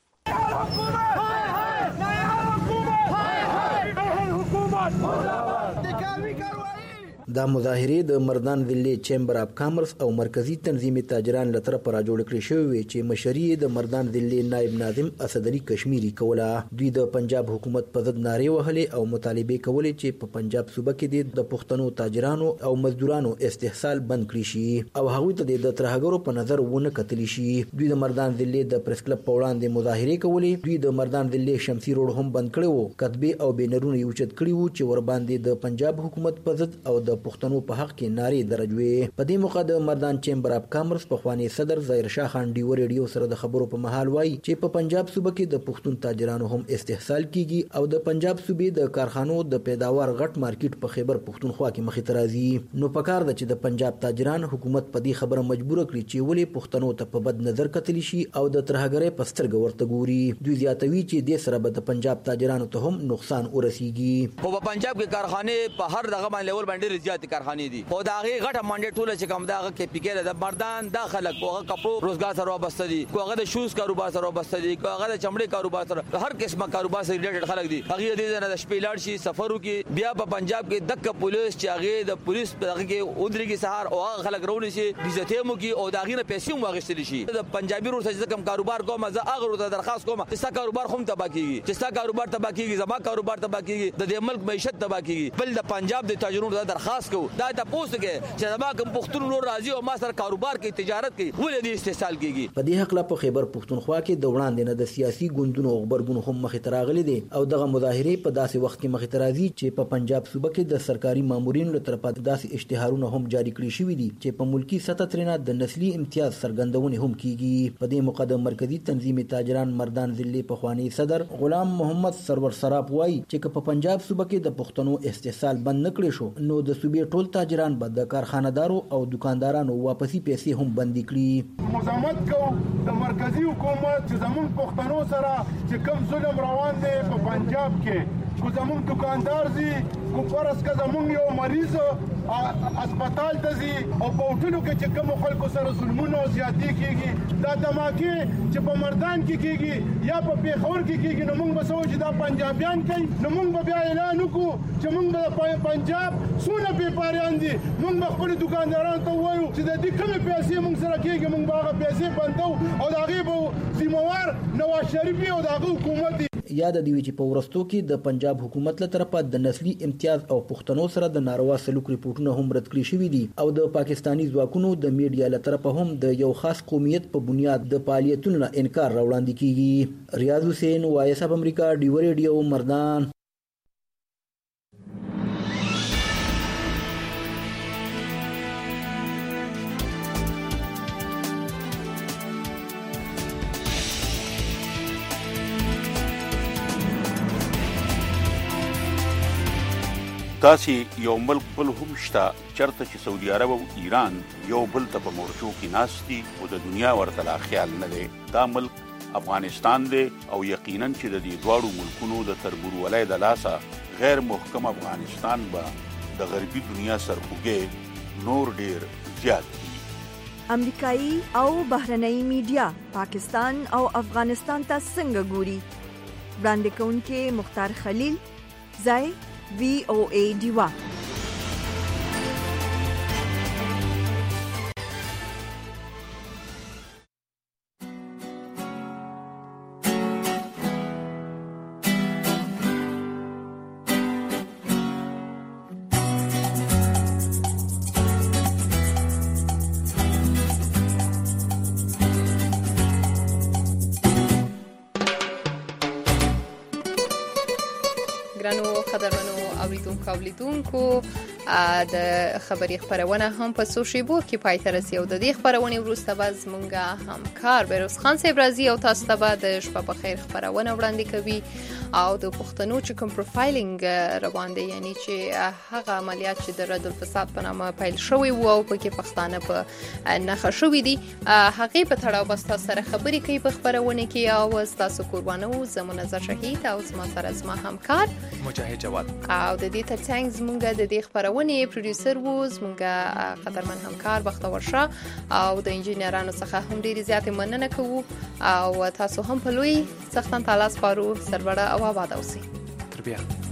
دا مظاهرې د مردان ضلع چیمبر اف کامرس او مرکزی تنظیمي تاجران له طرفه راجوړ کړي شوې چې مشري د مردان ضلع نائب ناظم اسد علي کشمیری کوله. دوی د پنجاب حکومت په ضد نارې وهلې او مطالبه کولې چې په پنجاب صوبه کې د پښتنو تاجرانو او مزدورانو استحصال بند کړي شي او هغوی ته د ترهګرو په نظر ونه کتلی شي. دوی د مردان ضلع د پریس کلب په وړاندې مظاهرې کولې. دوی د مردان ضلع شمسي روډ هم بند کړی وو. کتبې او بینرونه یې اوچت کړي وو چې ور باندې د پنجاب حکومت په ضد او د پښتنو په حق کې نارې درجوي. په دې موقع د مردان چیمبر اف کامرس په خواني صدر ظاهر شاه خان ډیو ریډیو سره د خبرو په محل وایي چې په پنجاب صوبه کې د پښتون تاجرانو هم استحصال کیږي او د پنجاب صوبې د کارخانو د پیداوار غټ مارکیټ په خیبر پښتونخوا کې مخې ته راځي. نو پکار ده چې د پنجاب تاجران حکومت په دې خبره مجبور کړي چې ولې پښتنو ته په بد نظر کتلی شي او د ترهګرۍ په سترګه ورته ګوري. دوی زیاتوي چې د سره به د پنجاب تاجرانو ته هم نقصان ورسیږي. په پنجاب کې کارخانه په هر دغه باندې لول باندې زیات کارخانه دي. خو دا غي غټه منډه ټوله چې کوم داغه کې پیګره د مردان داخله کوغه کپړو روزګار سره وابسته دي، کوغه د شوز کاروبار سره وابسته دي، کوغه د چمړې کاروبار سره هر قسمه کاروبار سره ریلیټډ خلک دي. هغه دې نه د شپېلاړ شي سفرو کې بیا په پنجاب کې دک پولیس چې هغه د پولیس په هغه کې اوندري کې سهار او هغه خلک رونی شي عزت مو کې او داغه نه پیسې مو واغستل شي. د پنجابي ور څخه کم کاروبار کوم زه هغه ور ته درخواست کوم چې ستا کاروبار هم تبا کیږي، چې ستا کاروبار تبا کیږي، زما کاروبار تبا کیږي، د دې ملک معیشت تبا کیږي. بل د پنجاب د تاجرونو درخواست کوم دا تاسو کې چې زما کوم پښتون نور راځي او ما سره کاروبار کوي تجارت کوي ولې دې استحصال کیږي. په دې حق لا په خیبر پښتونخوا کې د وړاندې نه د سیاسي ګوندونو او خبرګون هم مخې ته راغلي دي او دغه مظاهرې په داسې وخت کې مخې ته راځي چې په پنجاب صوبه کې د سرکاري مامورینو له طرفه داسې اشتهارونه هم جاری کړي شوي دي چې په ملکی سطح ترنه د نسلي امتیاز څرګندونې هم کیږي. په دې موقع د مرکزی تنظیمي تاجران مردان ضلع پخوانی صدر غلام محمد سرور سراپ وایي چې په پنجاب صوبه کې د پښتنو استحصال بند نکړي شو نو د صوبې ټول تاجران به د کارخانه‌دارو او دکاندارانو واپسی پیسې هم بند کړي. مزامت کو د مرکزی حکومت چې زمون پښتنو سره چې کوم ظلم روان دی په پنجاب کې کو زمون دکاندار زی کو پرس که زمون یو مریض هسپتال ته زی او په هوټلو کې چې کوم خلکو سره ظلمونه او زیاتی کیږي دا دماکي چې په مردان کې کیږي یا په پیښور کې کیږي نو موږ به سوچ دا پنجابیان کوي نو موږ به بیا اعلان وکړو چې موږ به پنجاب سونه بیپاریان دي موږ به خپل دکاندارانو ته وایو چې د دې کومې پیسې موږ سره کیږي موږ به هغه پیسې بندو او د هغې به ذموار نواز شریف او د هغه حکومت دی. یاد دی چې په ورستو کې د پنجاب حکومت له طرفه د نسلي امتیاز او پښتنو سره د ناروا سلوک ریپورتونه هم رد کړي شوي دي او د پاکستانی ځواکونو د میډیا له طرفه هم د یو خاص قومیت په بنیاد د فعالیتونو نه انکار راوړاندې کیږي. ریاض حسین وایس اف امریکا ډیو ریډیو مردان. داسې یو ملک بل هم شته چرته چې سعودي عرب او ایران یو بل ته په مورچو کې ناست دي او د دنیا ورته لا خیال نه دی. دا ملک افغانستان دی او یقینا چې د دې دواړو ملکونو د تربورولۍ د لاسه غیر محکم افغانستان به د غربي دنیا سرخوږی نور ډیر زیات دي. امریکایي او بهرنۍ میډیا پاکستان او افغانستان ته څنګه ګوري؟ وړاندې کوونکې مختار خلیل ځای وی او ای ډیوا. اوریدونکو اولیدونکو د خبري خبرونه هم په څو شیبو کې پای ته رسي او د دې خبرونه وروسته به زمونږ همکار بیروز خان صاحب راځي او تاسو ته به د شپه په خیر خبرونه وړاندې کوي او د پښتنو چې کوم پروفایلینګ روان دی، یعنی چې هغه عملیات چې د رد الفساد په نامه پیل شوی وو او پکې پښتانه په نښه شوي دي، هغې په تړاو به ستاسو سره خبرې کوي په خبرونه کې او ستاسو قربانه وو زه منظر شهید او زما سره زما همکار مجاهد جواد او د دې ترڅنګ زمونږ د دې خبرونې پروډوسر وو زمونږ قدرمن همکار بختور شاه او د انجینرانو څخه هم ډېرې زیاتې مننه کوو او تاسو هم په لوی سختن تعالی سپارو. سرلوړه او آباد اوسئ. تر بیا.